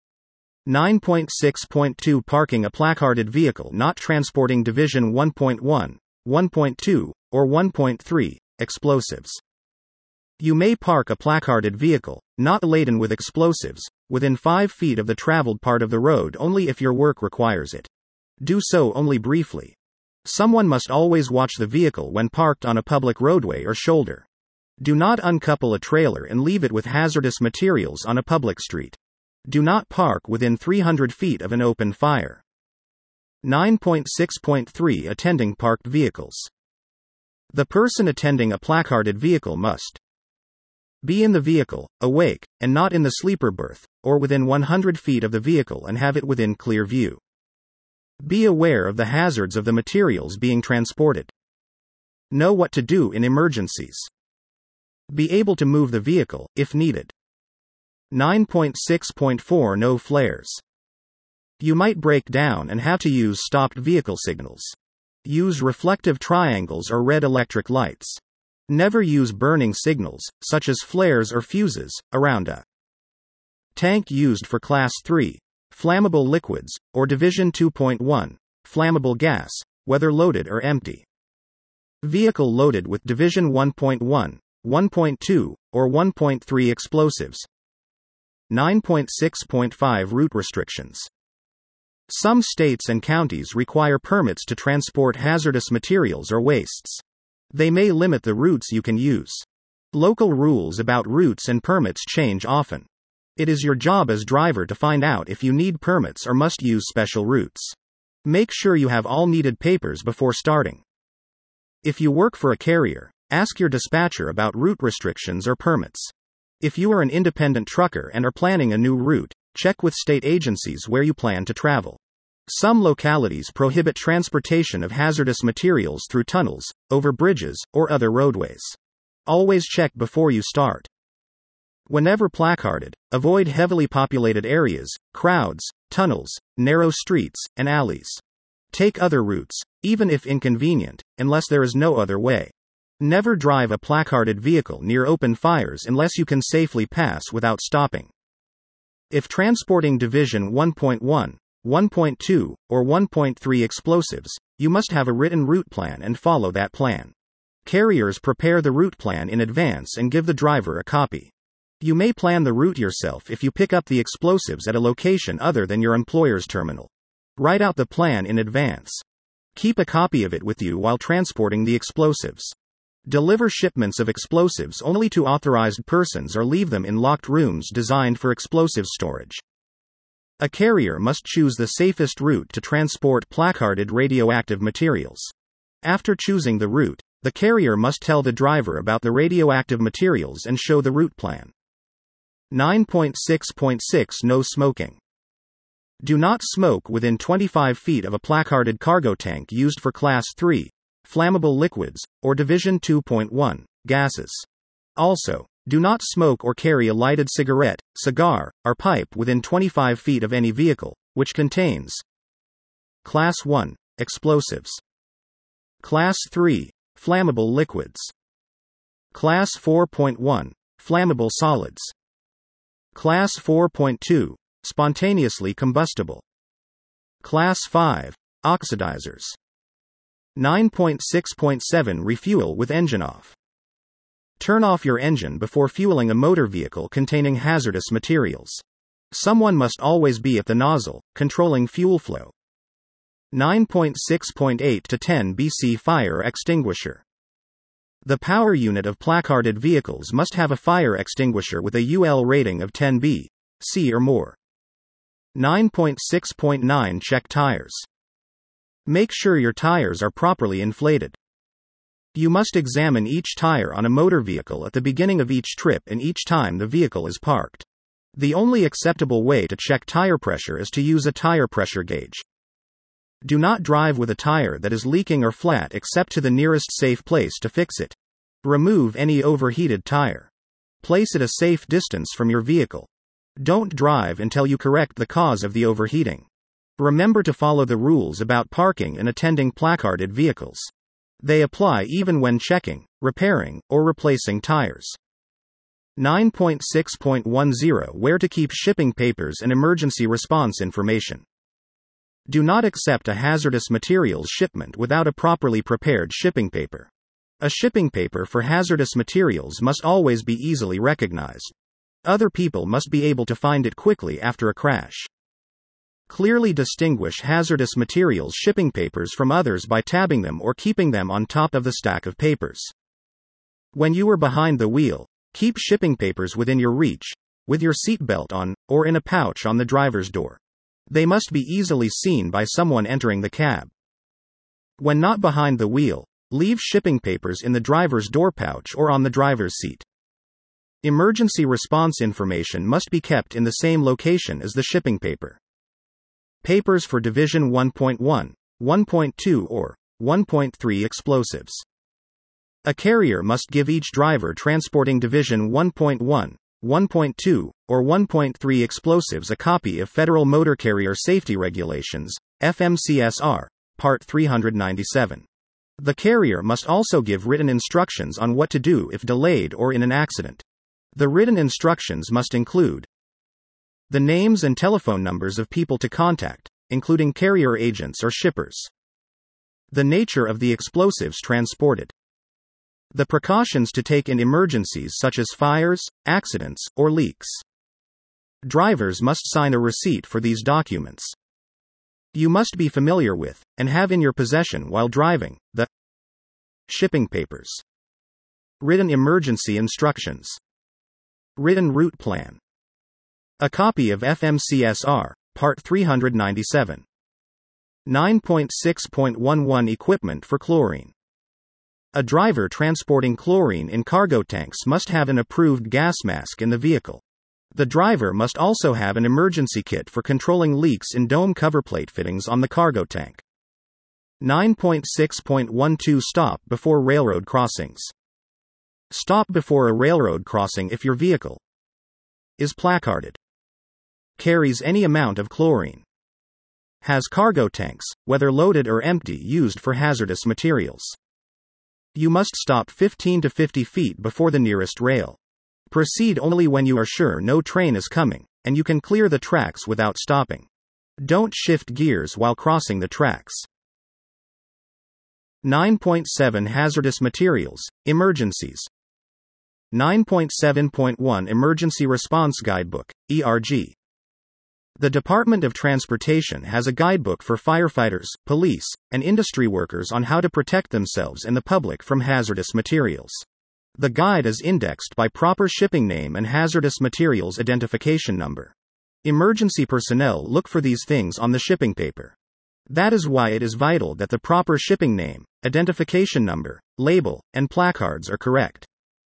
9.6.2 Parking a placarded vehicle not transporting Division 1.1, 1.2, or 1.3 explosives. You may park a placarded vehicle, not laden with explosives, within 5 feet of the traveled part of the road only if your work requires it. Do so only briefly. Someone must always watch the vehicle when parked on a public roadway or shoulder. Do not uncouple a trailer and leave it with hazardous materials on a public street. Do not park within 300 feet of an open fire. 9.6.3 Attending parked vehicles. The person attending a placarded vehicle must be in the vehicle, awake, and not in the sleeper berth, or within 100 feet of the vehicle and have it within clear view. Be aware of the hazards of the materials being transported. Know what to do in emergencies. Be able to move the vehicle, if needed. 9.6.4 No flares. You might break down and have to use stopped vehicle signals. Use reflective triangles or red electric lights. Never use burning signals, such as flares or fuses, around a tank used for Class 3, flammable liquids, or Division 2.1, flammable gas, whether loaded or empty. Vehicle loaded with Division 1.1, 1.2, or 1.3 explosives. 9.6.5 Route restrictions. Some states and counties require permits to transport hazardous materials or wastes. They may limit the routes you can use. Local rules about routes and permits change often. It is your job as driver to find out if you need permits or must use special routes. Make sure you have all needed papers before starting. If you work for a carrier, ask your dispatcher about route restrictions or permits. If you are an independent trucker and are planning a new route, check with state agencies where you plan to travel. Some localities prohibit transportation of hazardous materials through tunnels, over bridges, or other roadways. Always check before you start. Whenever placarded, avoid heavily populated areas, crowds, tunnels, narrow streets, and alleys. Take other routes, even if inconvenient, unless there is no other way. Never drive a placarded vehicle near open fires unless you can safely pass without stopping. If transporting Division 1.1, 1.2, or 1.3 explosives, you must have a written route plan and follow that plan. Carriers prepare the route plan in advance and give the driver a copy. You may plan the route yourself if you pick up the explosives at a location other than your employer's terminal. Write out the plan in advance. Keep a copy of it with you while transporting the explosives. Deliver shipments of explosives only to authorized persons or leave them in locked rooms designed for explosive storage. A carrier must choose the safest route to transport placarded radioactive materials. After choosing the route, the carrier must tell the driver about the radioactive materials and show the route plan. 9.6.6 No smoking. Do not smoke within 25 feet of a placarded cargo tank used for Class 3, flammable liquids, or Division 2.1, gases. Also, do not smoke or carry a lighted cigarette, cigar, or pipe within 25 feet of any vehicle, which contains Class 1, explosives. Class 3, flammable liquids. Class 4.1, flammable solids. Class 4.2, spontaneously combustible. Class 5, oxidizers. 9.6.7 Refuel with engine off. Turn off your engine before fueling a motor vehicle containing hazardous materials. Someone must always be at the nozzle, controlling fuel flow. 9.6.8 to 10 BC Fire extinguisher. The power unit of placarded vehicles must have a fire extinguisher with a UL rating of 10 BC or more. 9.6.9 Check tires. Make sure your tires are properly inflated. You must examine each tire on a motor vehicle at the beginning of each trip and each time the vehicle is parked. The only acceptable way to check tire pressure is to use a tire pressure gauge. Do not drive with a tire that is leaking or flat except to the nearest safe place to fix it. Remove any overheated tire. Place it a safe distance from your vehicle. Don't drive until you correct the cause of the overheating. Remember to follow the rules about parking and attending placarded vehicles. They apply even when checking, repairing, or replacing tires. 9.6.10 Where to keep shipping papers and emergency response information. Do not accept a hazardous materials shipment without a properly prepared shipping paper. A shipping paper for hazardous materials must always be easily recognized. Other people must be able to find it quickly after a crash. Clearly distinguish hazardous materials shipping papers from others by tabbing them or keeping them on top of the stack of papers. When you are behind the wheel, keep shipping papers within your reach, with your seatbelt on, or in a pouch on the driver's door. They must be easily seen by someone entering the cab. When not behind the wheel, leave shipping papers in the driver's door pouch or on the driver's seat. Emergency response information must be kept in the same location as the shipping paper. Papers for Division 1.1, 1.2 or 1.3 explosives. A carrier must give each driver transporting Division 1.1, 1.2, or 1.3 explosives a copy of Federal Motor Carrier Safety Regulations, FMCSR, Part 397. The carrier must also give written instructions on what to do if delayed or in an accident. The written instructions must include the names and telephone numbers of people to contact, including carrier agents or shippers. The nature of the explosives transported. The precautions to take in emergencies such as fires, accidents, or leaks. Drivers must sign a receipt for these documents. You must be familiar with, and have in your possession while driving, the shipping papers. Written emergency instructions. Written route plan. A copy of FMCSR, Part 397. 9.6.11 Equipment for chlorine. A driver transporting chlorine in cargo tanks must have an approved gas mask in the vehicle. The driver must also have an emergency kit for controlling leaks in dome cover plate fittings on the cargo tank. 9.6.12 Stop before railroad crossings. Stop before a railroad crossing if your vehicle is placarded, carries any amount of chlorine, has cargo tanks, whether loaded or empty, used for hazardous materials. You must stop 15 to 50 feet before the nearest rail. Proceed only when you are sure no train is coming, and you can clear the tracks without stopping. Don't shift gears while crossing the tracks. 9.7 Hazardous materials, emergencies. 9.7.1 Emergency Response Guidebook, ERG. The Department of Transportation has a guidebook for firefighters, police, and industry workers on how to protect themselves and the public from hazardous materials. The guide is indexed by proper shipping name and hazardous materials identification number. Emergency personnel look for these things on the shipping paper. That is why it is vital that the proper shipping name, identification number, label, and placards are correct.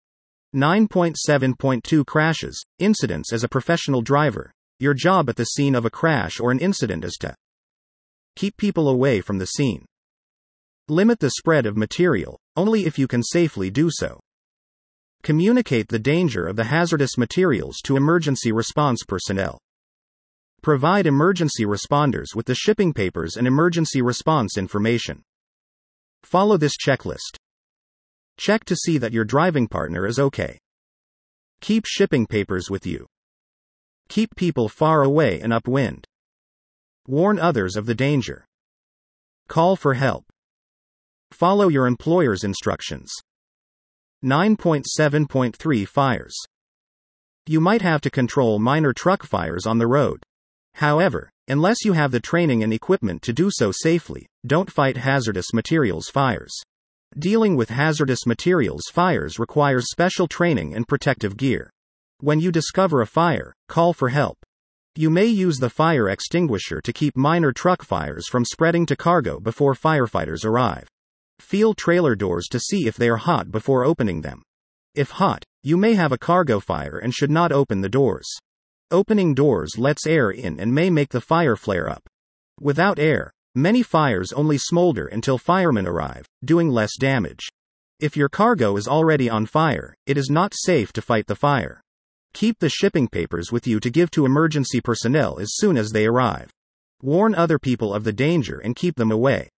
9.7.2 Crashes, incidents. As a professional driver, your job at the scene of a crash or an incident is to keep people away from the scene. Limit the spread of material, only if you can safely do so. Communicate the danger of the hazardous materials to emergency response personnel. Provide emergency responders with the shipping papers and emergency response information. Follow this checklist. Check to see that your driving partner is okay. Keep shipping papers with you. Keep people far away and upwind. Warn others of the danger. Call for help. Follow your employer's instructions. 9.7.3 Fires. You might have to control minor truck fires on the road. However, unless you have the training and equipment to do so safely, don't fight hazardous materials fires. Dealing with hazardous materials fires requires special training and protective gear. When you discover a fire, call for help. You may use the fire extinguisher to keep minor truck fires from spreading to cargo before firefighters arrive. Feel trailer doors to see if they are hot before opening them. If hot, you may have a cargo fire and should not open the doors. Opening doors lets air in and may make the fire flare up. Without air, Many fires only smolder until firemen arrive, doing less damage. If your cargo is already on fire, it is not safe to fight the fire. Keep the shipping papers with you to give to emergency personnel as soon as they arrive. Warn other people of the danger and keep them away.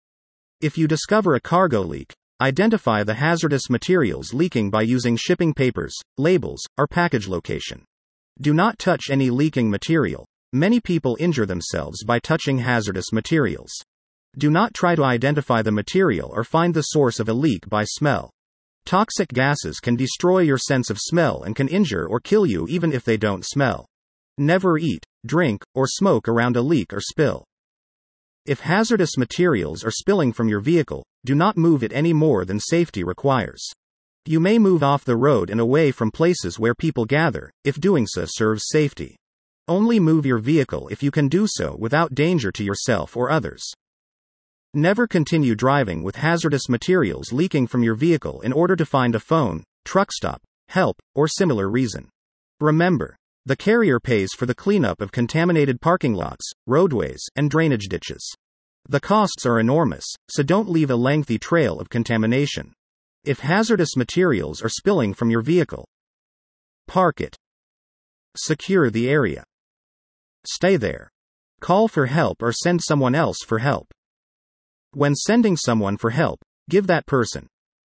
If you discover a cargo leak, identify the hazardous materials leaking by using shipping papers, labels, or package location. Do not touch any leaking material. Many people injure themselves by touching hazardous materials. Do not try to identify the material or find the source of a leak by smell. Toxic gases can destroy your sense of smell and can injure or kill you even if they don't smell. Never eat, drink, or smoke around a leak or spill. If hazardous materials are spilling from your vehicle, do not move it any more than safety requires. You may move off the road and away from places where people gather, if doing so serves safety. Only move your vehicle if you can do so without danger to yourself or others. Never continue driving with hazardous materials leaking from your vehicle in order to find a phone, truck stop, help, or similar reason. Remember, the carrier pays for the cleanup of contaminated parking lots, roadways, and drainage ditches. The costs are enormous, so don't leave a lengthy trail of contamination. If hazardous materials are spilling from your vehicle, park it. Secure the area. Stay there. Call for help or send someone else for help. When sending someone for help, give that person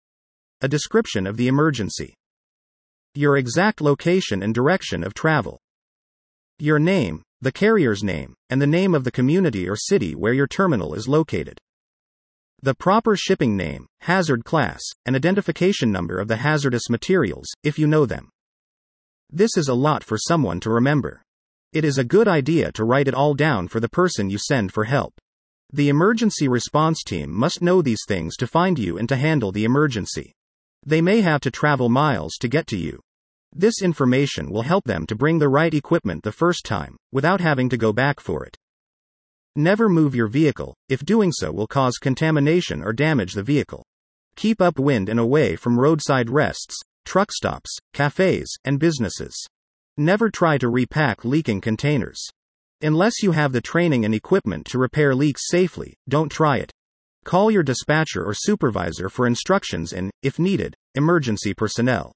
a description of the emergency, your exact location and direction of travel, your name, the carrier's name, and the name of the community or city where your terminal is located, the proper shipping name, hazard class, and identification number of the hazardous materials, if you know them. This is a lot for someone to remember. It is a good idea to write it all down for the person you send for help. The emergency response team must know these things to find you and to handle the emergency. They may have to travel miles to get to you. This information will help them to bring the right equipment the first time, without having to go back for it. Never move your vehicle, if doing so will cause contamination or damage the vehicle. Keep upwind and away from roadside rests, truck stops, cafes, and businesses. Never try to repack leaking containers. Unless you have the training and equipment to repair leaks safely, don't try it. Call your dispatcher or supervisor for instructions and, if needed, emergency personnel.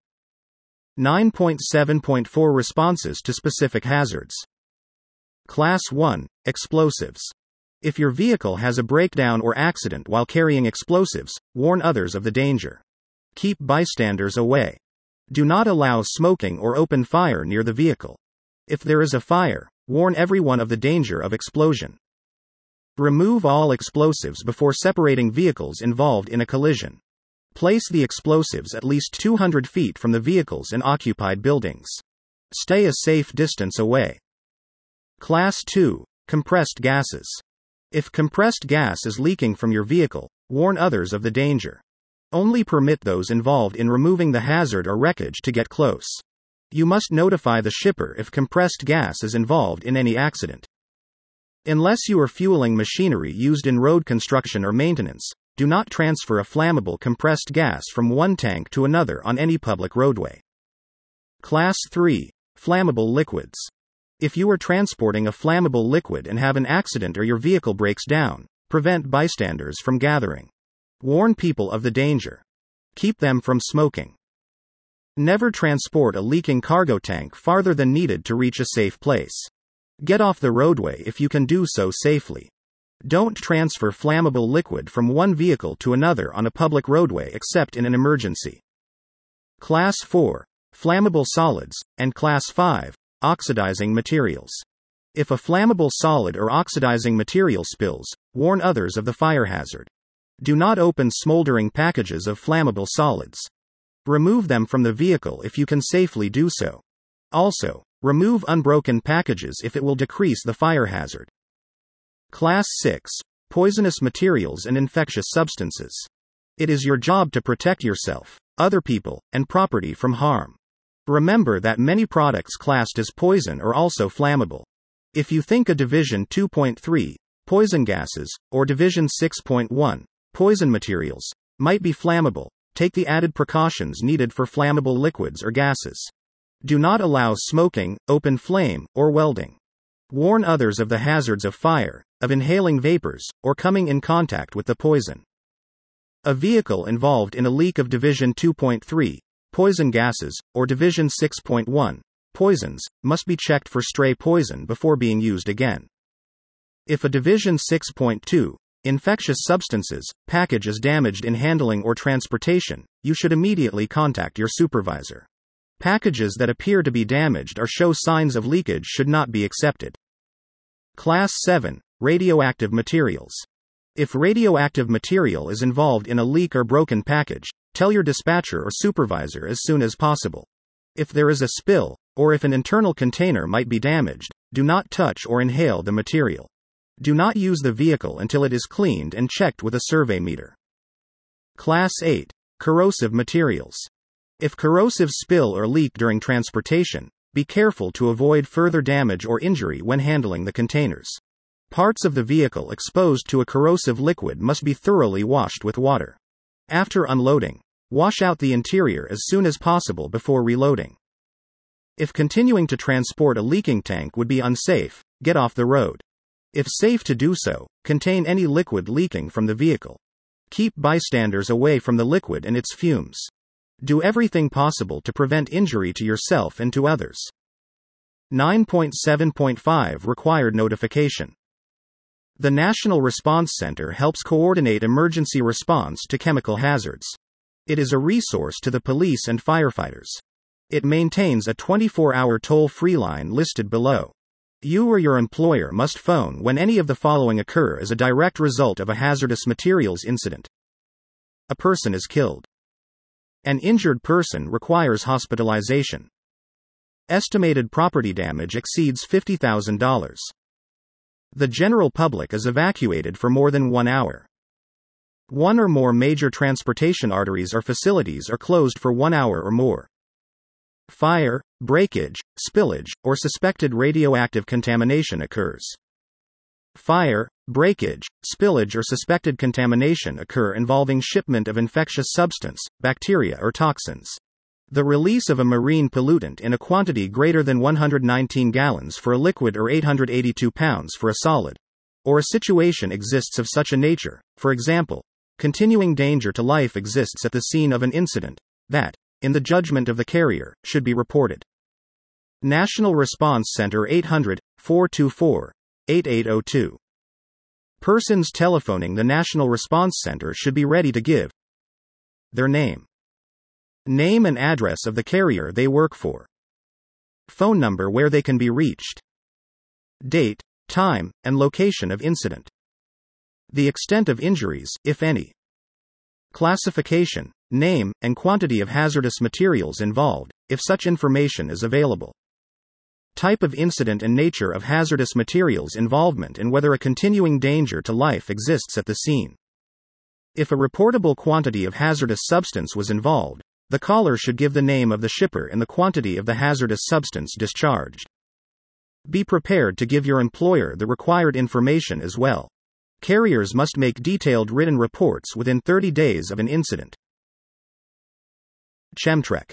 9.7.4 Responses to specific hazards. Class 1, Explosives. If your vehicle has a breakdown or accident while carrying explosives, warn others of the danger. Keep bystanders away. Do not allow smoking or open fire near the vehicle. If there is a fire, warn everyone of the danger of explosion. Remove all explosives before separating vehicles involved in a collision. Place the explosives at least 200 feet from the vehicles in occupied buildings. Stay a safe distance away. Class 2, Compressed gases. If compressed gas is leaking from your vehicle, warn others of the danger. Only permit those involved in removing the hazard or wreckage to get close. You must notify the shipper if compressed gas is involved in any accident. Unless you are fueling machinery used in road construction or maintenance, do not transfer a flammable compressed gas from one tank to another on any public roadway. Class 3, Flammable liquids. If you are transporting a flammable liquid and have an accident or your vehicle breaks down, prevent bystanders from gathering. Warn people of the danger. Keep them from smoking. Never transport a leaking cargo tank farther than needed to reach a safe place. Get off the roadway if you can do so safely. Don't transfer flammable liquid from one vehicle to another on a public roadway except in an emergency. Class 4, Flammable solids, and Class 5, Oxidizing materials. If a flammable solid or oxidizing material spills, warn others of the fire hazard. Do not open smoldering packages of flammable solids. Remove them from the vehicle if you can safely do so. Also, remove unbroken packages if it will decrease the fire hazard. Class 6, Poisonous materials and infectious substances. It is your job to protect yourself, other people, and property from harm. Remember that many products classed as poison are also flammable. If you think a Division 2.3, poison gases, or Division 6.1, poison materials, might be flammable, take the added precautions needed for flammable liquids or gases. Do not allow smoking, open flame, or welding. Warn others of the hazards of fire, of inhaling vapors, or coming in contact with the poison. A vehicle involved in a leak of Division 2.3, poison gases, or Division 6.1, poisons, must be checked for stray poison before being used again. If a Division 6.2, infectious substances, package is damaged in handling or transportation, you should immediately contact your supervisor. Packages that appear to be damaged or show signs of leakage should not be accepted. Class 7, radioactive materials. If radioactive material is involved in a leak or broken package, tell your dispatcher or supervisor as soon as possible. If there is a spill, or if an internal container might be damaged, do not touch or inhale the material. Do not use the vehicle until it is cleaned and checked with a survey meter. Class 8, corrosive materials. If corrosive spill or leak during transportation, be careful to avoid further damage or injury when handling the containers. Parts of the vehicle exposed to a corrosive liquid must be thoroughly washed with water. After unloading, wash out the interior as soon as possible before reloading. If continuing to transport a leaking tank would be unsafe, get off the road. If safe to do so, contain any liquid leaking from the vehicle. Keep bystanders away from the liquid and its fumes. Do everything possible to prevent injury to yourself and to others. 9.7.5 Required notification. The National Response Center helps coordinate emergency response to chemical hazards. It is a resource to the police and firefighters. It maintains a 24-hour toll-free line listed below. You or your employer must phone when any of the following occur as a direct result of a hazardous materials incident. A person is killed. An injured person requires hospitalization. Estimated property damage exceeds $50,000. The general public is evacuated for more than 1 hour. One or more major transportation arteries or facilities are closed for 1 hour or more. Fire, breakage, spillage, or suspected radioactive contamination occurs. Fire, breakage, spillage or suspected contamination occur involving shipment of infectious substance, bacteria or toxins. The release of a marine pollutant in a quantity greater than 119 gallons for a liquid or 882 pounds for a solid. Or a situation exists of such a nature, for example, continuing danger to life exists at the scene of an incident, that, in the judgment of the carrier, should be reported. National Response Center 800-424-8802. Persons telephoning the National Response Center should be ready to give their name and address of the carrier they work for, phone number where they can be reached, date, time, and location of incident, the extent of injuries, if any, classification, name, and quantity of hazardous materials involved, if such information is available, type of incident and nature of hazardous materials involvement and whether a continuing danger to life exists at the scene. If a reportable quantity of hazardous substance was involved, the caller should give the name of the shipper and the quantity of the hazardous substance discharged. Be prepared to give your employer the required information as well. Carriers must make detailed written reports within 30 days of an incident. Chemtrec.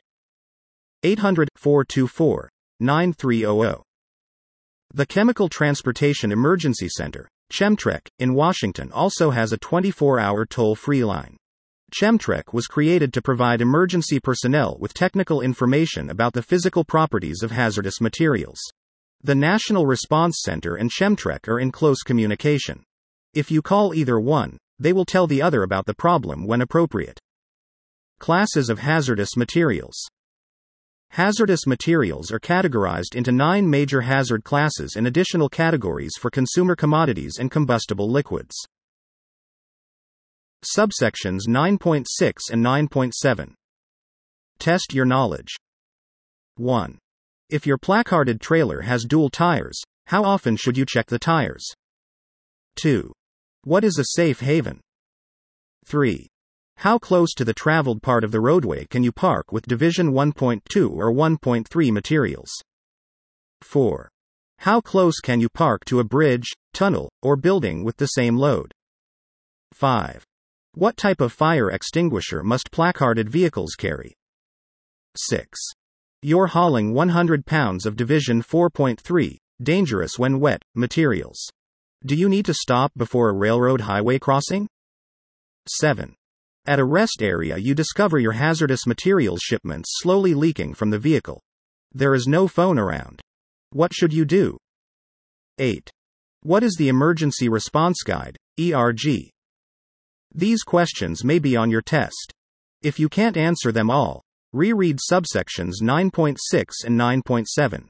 800-424-9300. The Chemical Transportation Emergency Center, Chemtrec, in Washington also has a 24-hour toll-free line. Chemtrec was created to provide emergency personnel with technical information about the physical properties of hazardous materials. The National Response Center and Chemtrec are in close communication. If you call either one, they will tell the other about the problem when appropriate. Classes of hazardous materials. Hazardous materials are categorized into 9 major hazard classes and additional categories for consumer commodities and combustible liquids. Subsections 9.6 and 9.7. Test your knowledge. 1. If your placarded trailer has dual tires, how often should you check the tires? 2. What is a safe haven? 3. How close to the traveled part of the roadway can you park with Division 1.2 or 1.3 materials? 4. How close can you park to a bridge, tunnel, or building with the same load? 5. What type of fire extinguisher must placarded vehicles carry? 6. You're hauling 100 pounds of Division 4.3, Dangerous when wet. Materials. Do you need to stop before a railroad highway crossing? 7. At a rest area, you discover your hazardous materials shipments slowly leaking from the vehicle. There is no phone around. What should you do? 8. What is the Emergency Response Guide, ERG? These questions may be on your test. If you can't answer them all, reread subsections 9.6 and 9.7.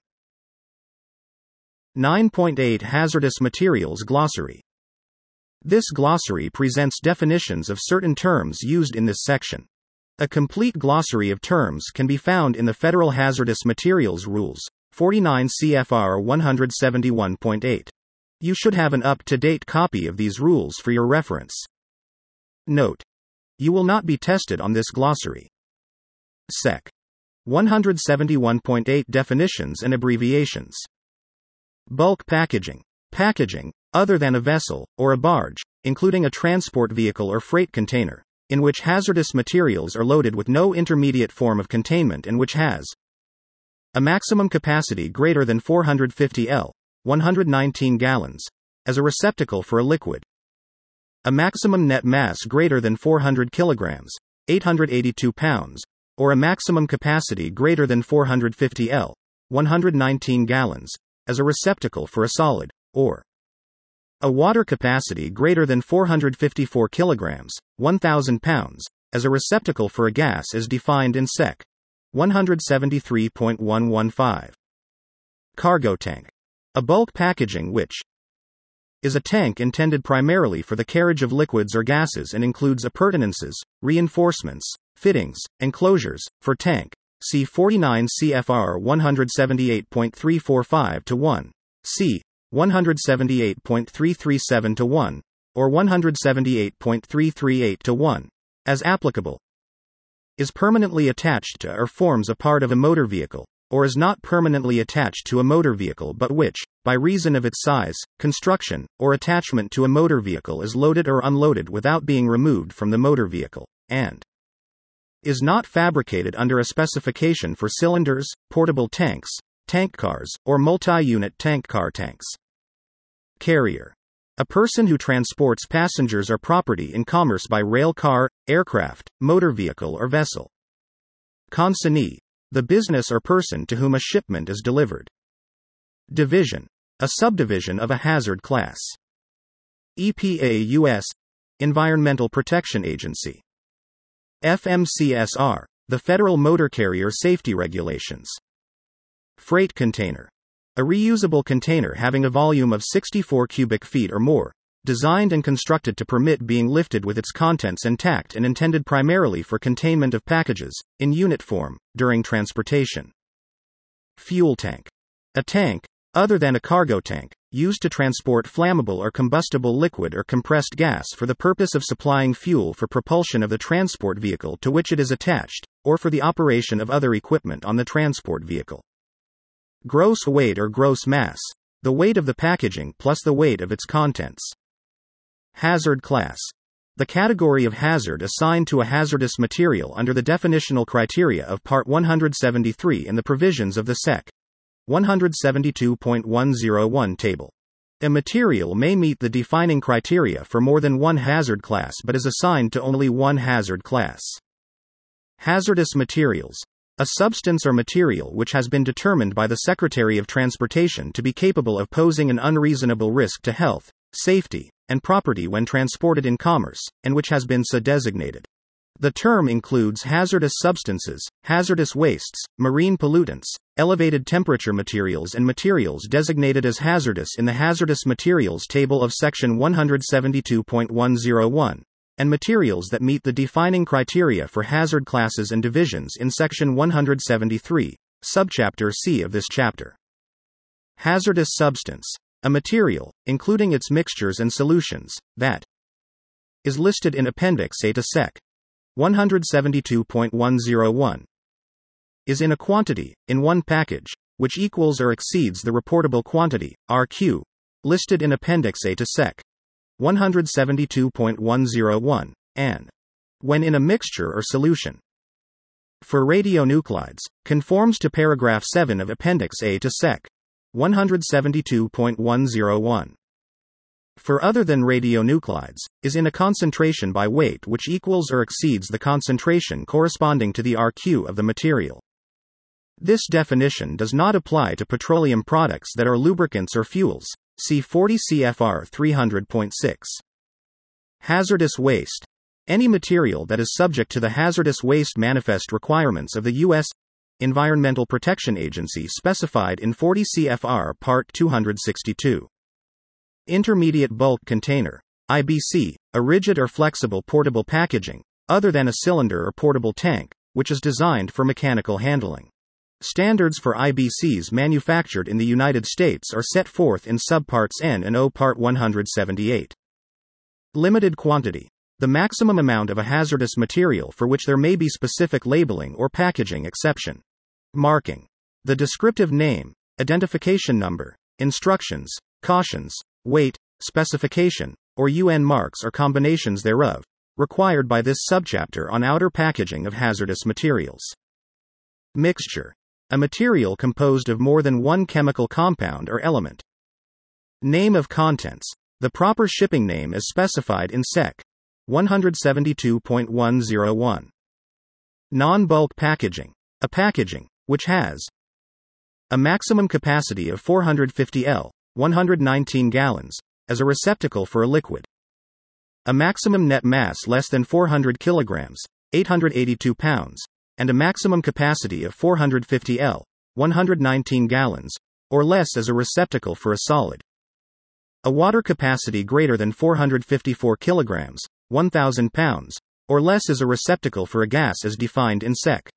9.8 Hazardous Materials Glossary. This glossary presents definitions of certain terms used in this section. A complete glossary of terms can be found in the Federal Hazardous Materials Rules, 49 CFR 171.8. You should have an up-to-date copy of these rules for your reference. Note: you will not be tested on this glossary. Sec. 171.8 Definitions and Abbreviations. Bulk packaging. Packaging, other than a vessel, or a barge, including a transport vehicle or freight container, in which hazardous materials are loaded with no intermediate form of containment and which has a maximum capacity greater than 450 L, 119 gallons, as a receptacle for a liquid, a maximum net mass greater than 400 kilograms, 882 pounds, or a maximum capacity greater than 450 L, 119 gallons, as a receptacle for a solid, or a water capacity greater than 454 kilograms, 1,000 pounds, as a receptacle for a gas as defined in Sec. 173.115. Cargo tank. A bulk packaging which is a tank intended primarily for the carriage of liquids or gases and includes appurtenances, reinforcements, fittings, and closures, for tank. See 49 CFR 178.345-1, C. 178.337-1, or 178.338-1, as applicable, is permanently attached to or forms a part of a motor vehicle, or is not permanently attached to a motor vehicle but which, by reason of its size, construction, or attachment to a motor vehicle is loaded or unloaded without being removed from the motor vehicle, and is not fabricated under a specification for cylinders, portable tanks, tank cars, or multi-unit tank car tanks. Carrier. A person who transports passengers or property in commerce by rail car, aircraft, motor vehicle or vessel. Consignee. The business or person to whom a shipment is delivered. Division. A subdivision of a hazard class. EPA U.S. Environmental Protection Agency. FMCSR. The Federal Motor Carrier Safety Regulations. Freight container. A reusable container having a volume of 64 cubic feet or more, designed and constructed to permit being lifted with its contents intact and intended primarily for containment of packages, in unit form, during transportation. Fuel tank. A tank, other than a cargo tank, used to transport flammable or combustible liquid or compressed gas for the purpose of supplying fuel for propulsion of the transport vehicle to which it is attached, or for the operation of other equipment on the transport vehicle. Gross weight or gross mass. The weight of the packaging plus the weight of its contents. Hazard class. The category of hazard assigned to a hazardous material under the definitional criteria of Part 173 in the provisions of the Sec. 172.101 table. A material may meet the defining criteria for more than one hazard class but is assigned to only one hazard class. Hazardous materials. A substance or material which has been determined by the Secretary of Transportation to be capable of posing an unreasonable risk to health, safety, and property when transported in commerce, and which has been so designated. The term includes hazardous substances, hazardous wastes, marine pollutants, elevated temperature materials and materials designated as hazardous in the Hazardous Materials Table of Section 172.101, and materials that meet the defining criteria for hazard classes and divisions in Section 173, Subchapter C of this chapter. Hazardous substance. A material, including its mixtures and solutions, that is listed in Appendix A to Sec. 172.101, is in a quantity, in one package, which equals or exceeds the reportable quantity, RQ, listed in Appendix A to Sec. 172.101, and when in a mixture or solution. For radionuclides, conforms to paragraph 7 of Appendix A to Sec. 172.101. For other than radionuclides, is in a concentration by weight which equals or exceeds the concentration corresponding to the RQ of the material. This definition does not apply to petroleum products that are lubricants or fuels. See 40 CFR 300.6. Hazardous waste. Any material that is subject to the hazardous waste manifest requirements of the U.S. Environmental Protection Agency specified in 40 CFR Part 262. Intermediate bulk container, IBC, a rigid or flexible portable packaging, other than a cylinder or portable tank, which is designed for mechanical handling. Standards for IBCs manufactured in the United States are set forth in Subparts N and O Part 178. Limited quantity. The maximum amount of a hazardous material for which there may be specific labeling or packaging exception. Marking. The descriptive name, identification number, instructions, cautions, weight, specification, or UN marks or combinations thereof, required by this subchapter on outer packaging of hazardous materials. Mixture. A material composed of more than one chemical compound or element. Name of contents. The proper shipping name is specified in Sec. 172.101. Non-bulk packaging. A packaging, which has a maximum capacity of 450 L, 119 gallons, as a receptacle for a liquid. A maximum net mass less than 400 kilograms, 882 pounds, and a maximum capacity of 450 L, 119 gallons, or less as a receptacle for a solid. A water capacity greater than 454 kilograms, 1,000 pounds, or less as a receptacle for a gas as defined in Sec.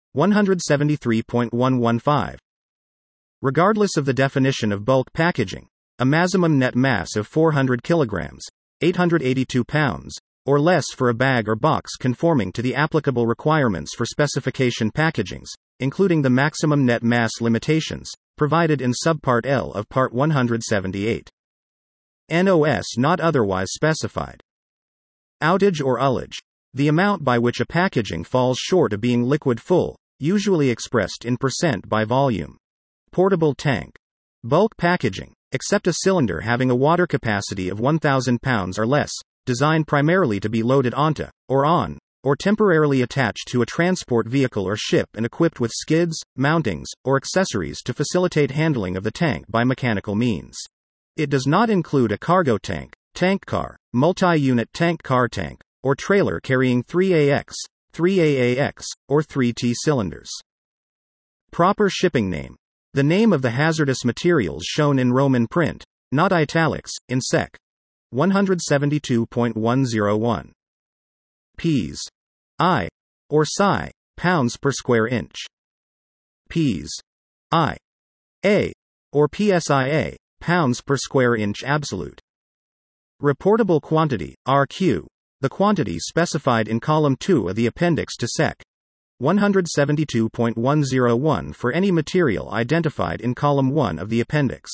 173.115. Regardless of the definition of bulk packaging, a maximum net mass of 400 kilograms, 882 pounds, or less for a bag or box conforming to the applicable requirements for specification packagings, including the maximum net mass limitations, provided in Subpart L of Part 178. NOS not otherwise specified. Outage or ullage. The amount by which a packaging falls short of being liquid full, usually expressed in % by volume. Portable tank. Bulk packaging, except a cylinder having a water capacity of 1,000 pounds or less, designed primarily to be loaded onto, or on, or temporarily attached to a transport vehicle or ship and equipped with skids, mountings, or accessories to facilitate handling of the tank by mechanical means. It does not include a cargo tank, tank car, multi-unit tank car tank, or trailer carrying 3AX, 3AAX, or 3T cylinders. Proper shipping name. The name of the hazardous materials shown in Roman print, not italics, in Sec. 172.101. Ps. I. Or psi, pounds per square inch. Ps. I. A. Or PSIA, pounds per square inch absolute. Reportable quantity, RQ. The quantity specified in column 2 of the appendix to Sec. 172.101 for any material identified in column 1 of the appendix.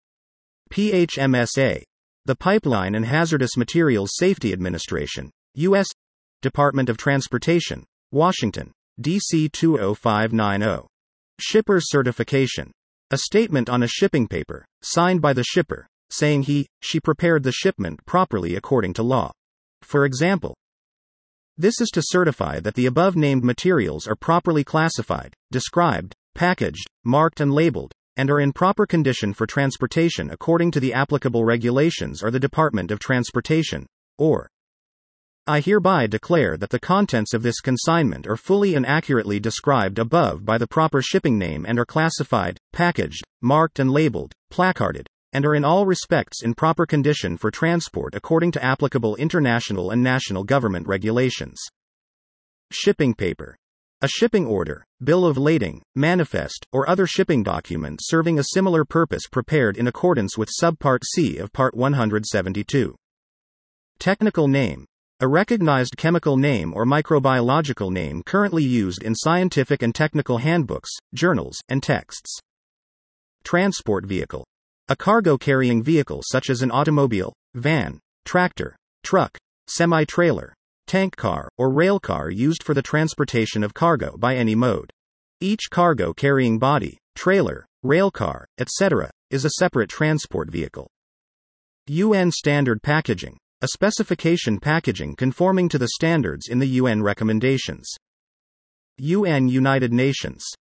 PHMSA. The Pipeline and Hazardous Materials Safety Administration, U.S. Department of Transportation, Washington, D.C. 20590. Shipper's certification. A statement on a shipping paper, signed by the shipper, saying she prepared the shipment properly according to law. For example, this is to certify that the above-named materials are properly classified, described, packaged, marked and labeled, and are in proper condition for transportation according to the applicable regulations or the Department of Transportation, or I hereby declare that the contents of this consignment are fully and accurately described above by the proper shipping name and are classified, packaged, marked and labeled, placarded, and are in all respects in proper condition for transport according to applicable international and national government regulations. Shipping paper. A shipping order, bill of lading, manifest, or other shipping document serving a similar purpose prepared in accordance with Subpart C of Part 172. Technical name. A recognized chemical name or microbiological name currently used in scientific and technical handbooks, journals, and texts. Transport vehicle. A cargo-carrying vehicle such as an automobile, van, tractor, truck, semi-trailer, tank car, or rail car used for the transportation of cargo by any mode. Each cargo-carrying body, trailer, railcar, etc., is a separate transport vehicle. UN Standard Packaging, a specification packaging conforming to the standards in the UN recommendations. UN United Nations,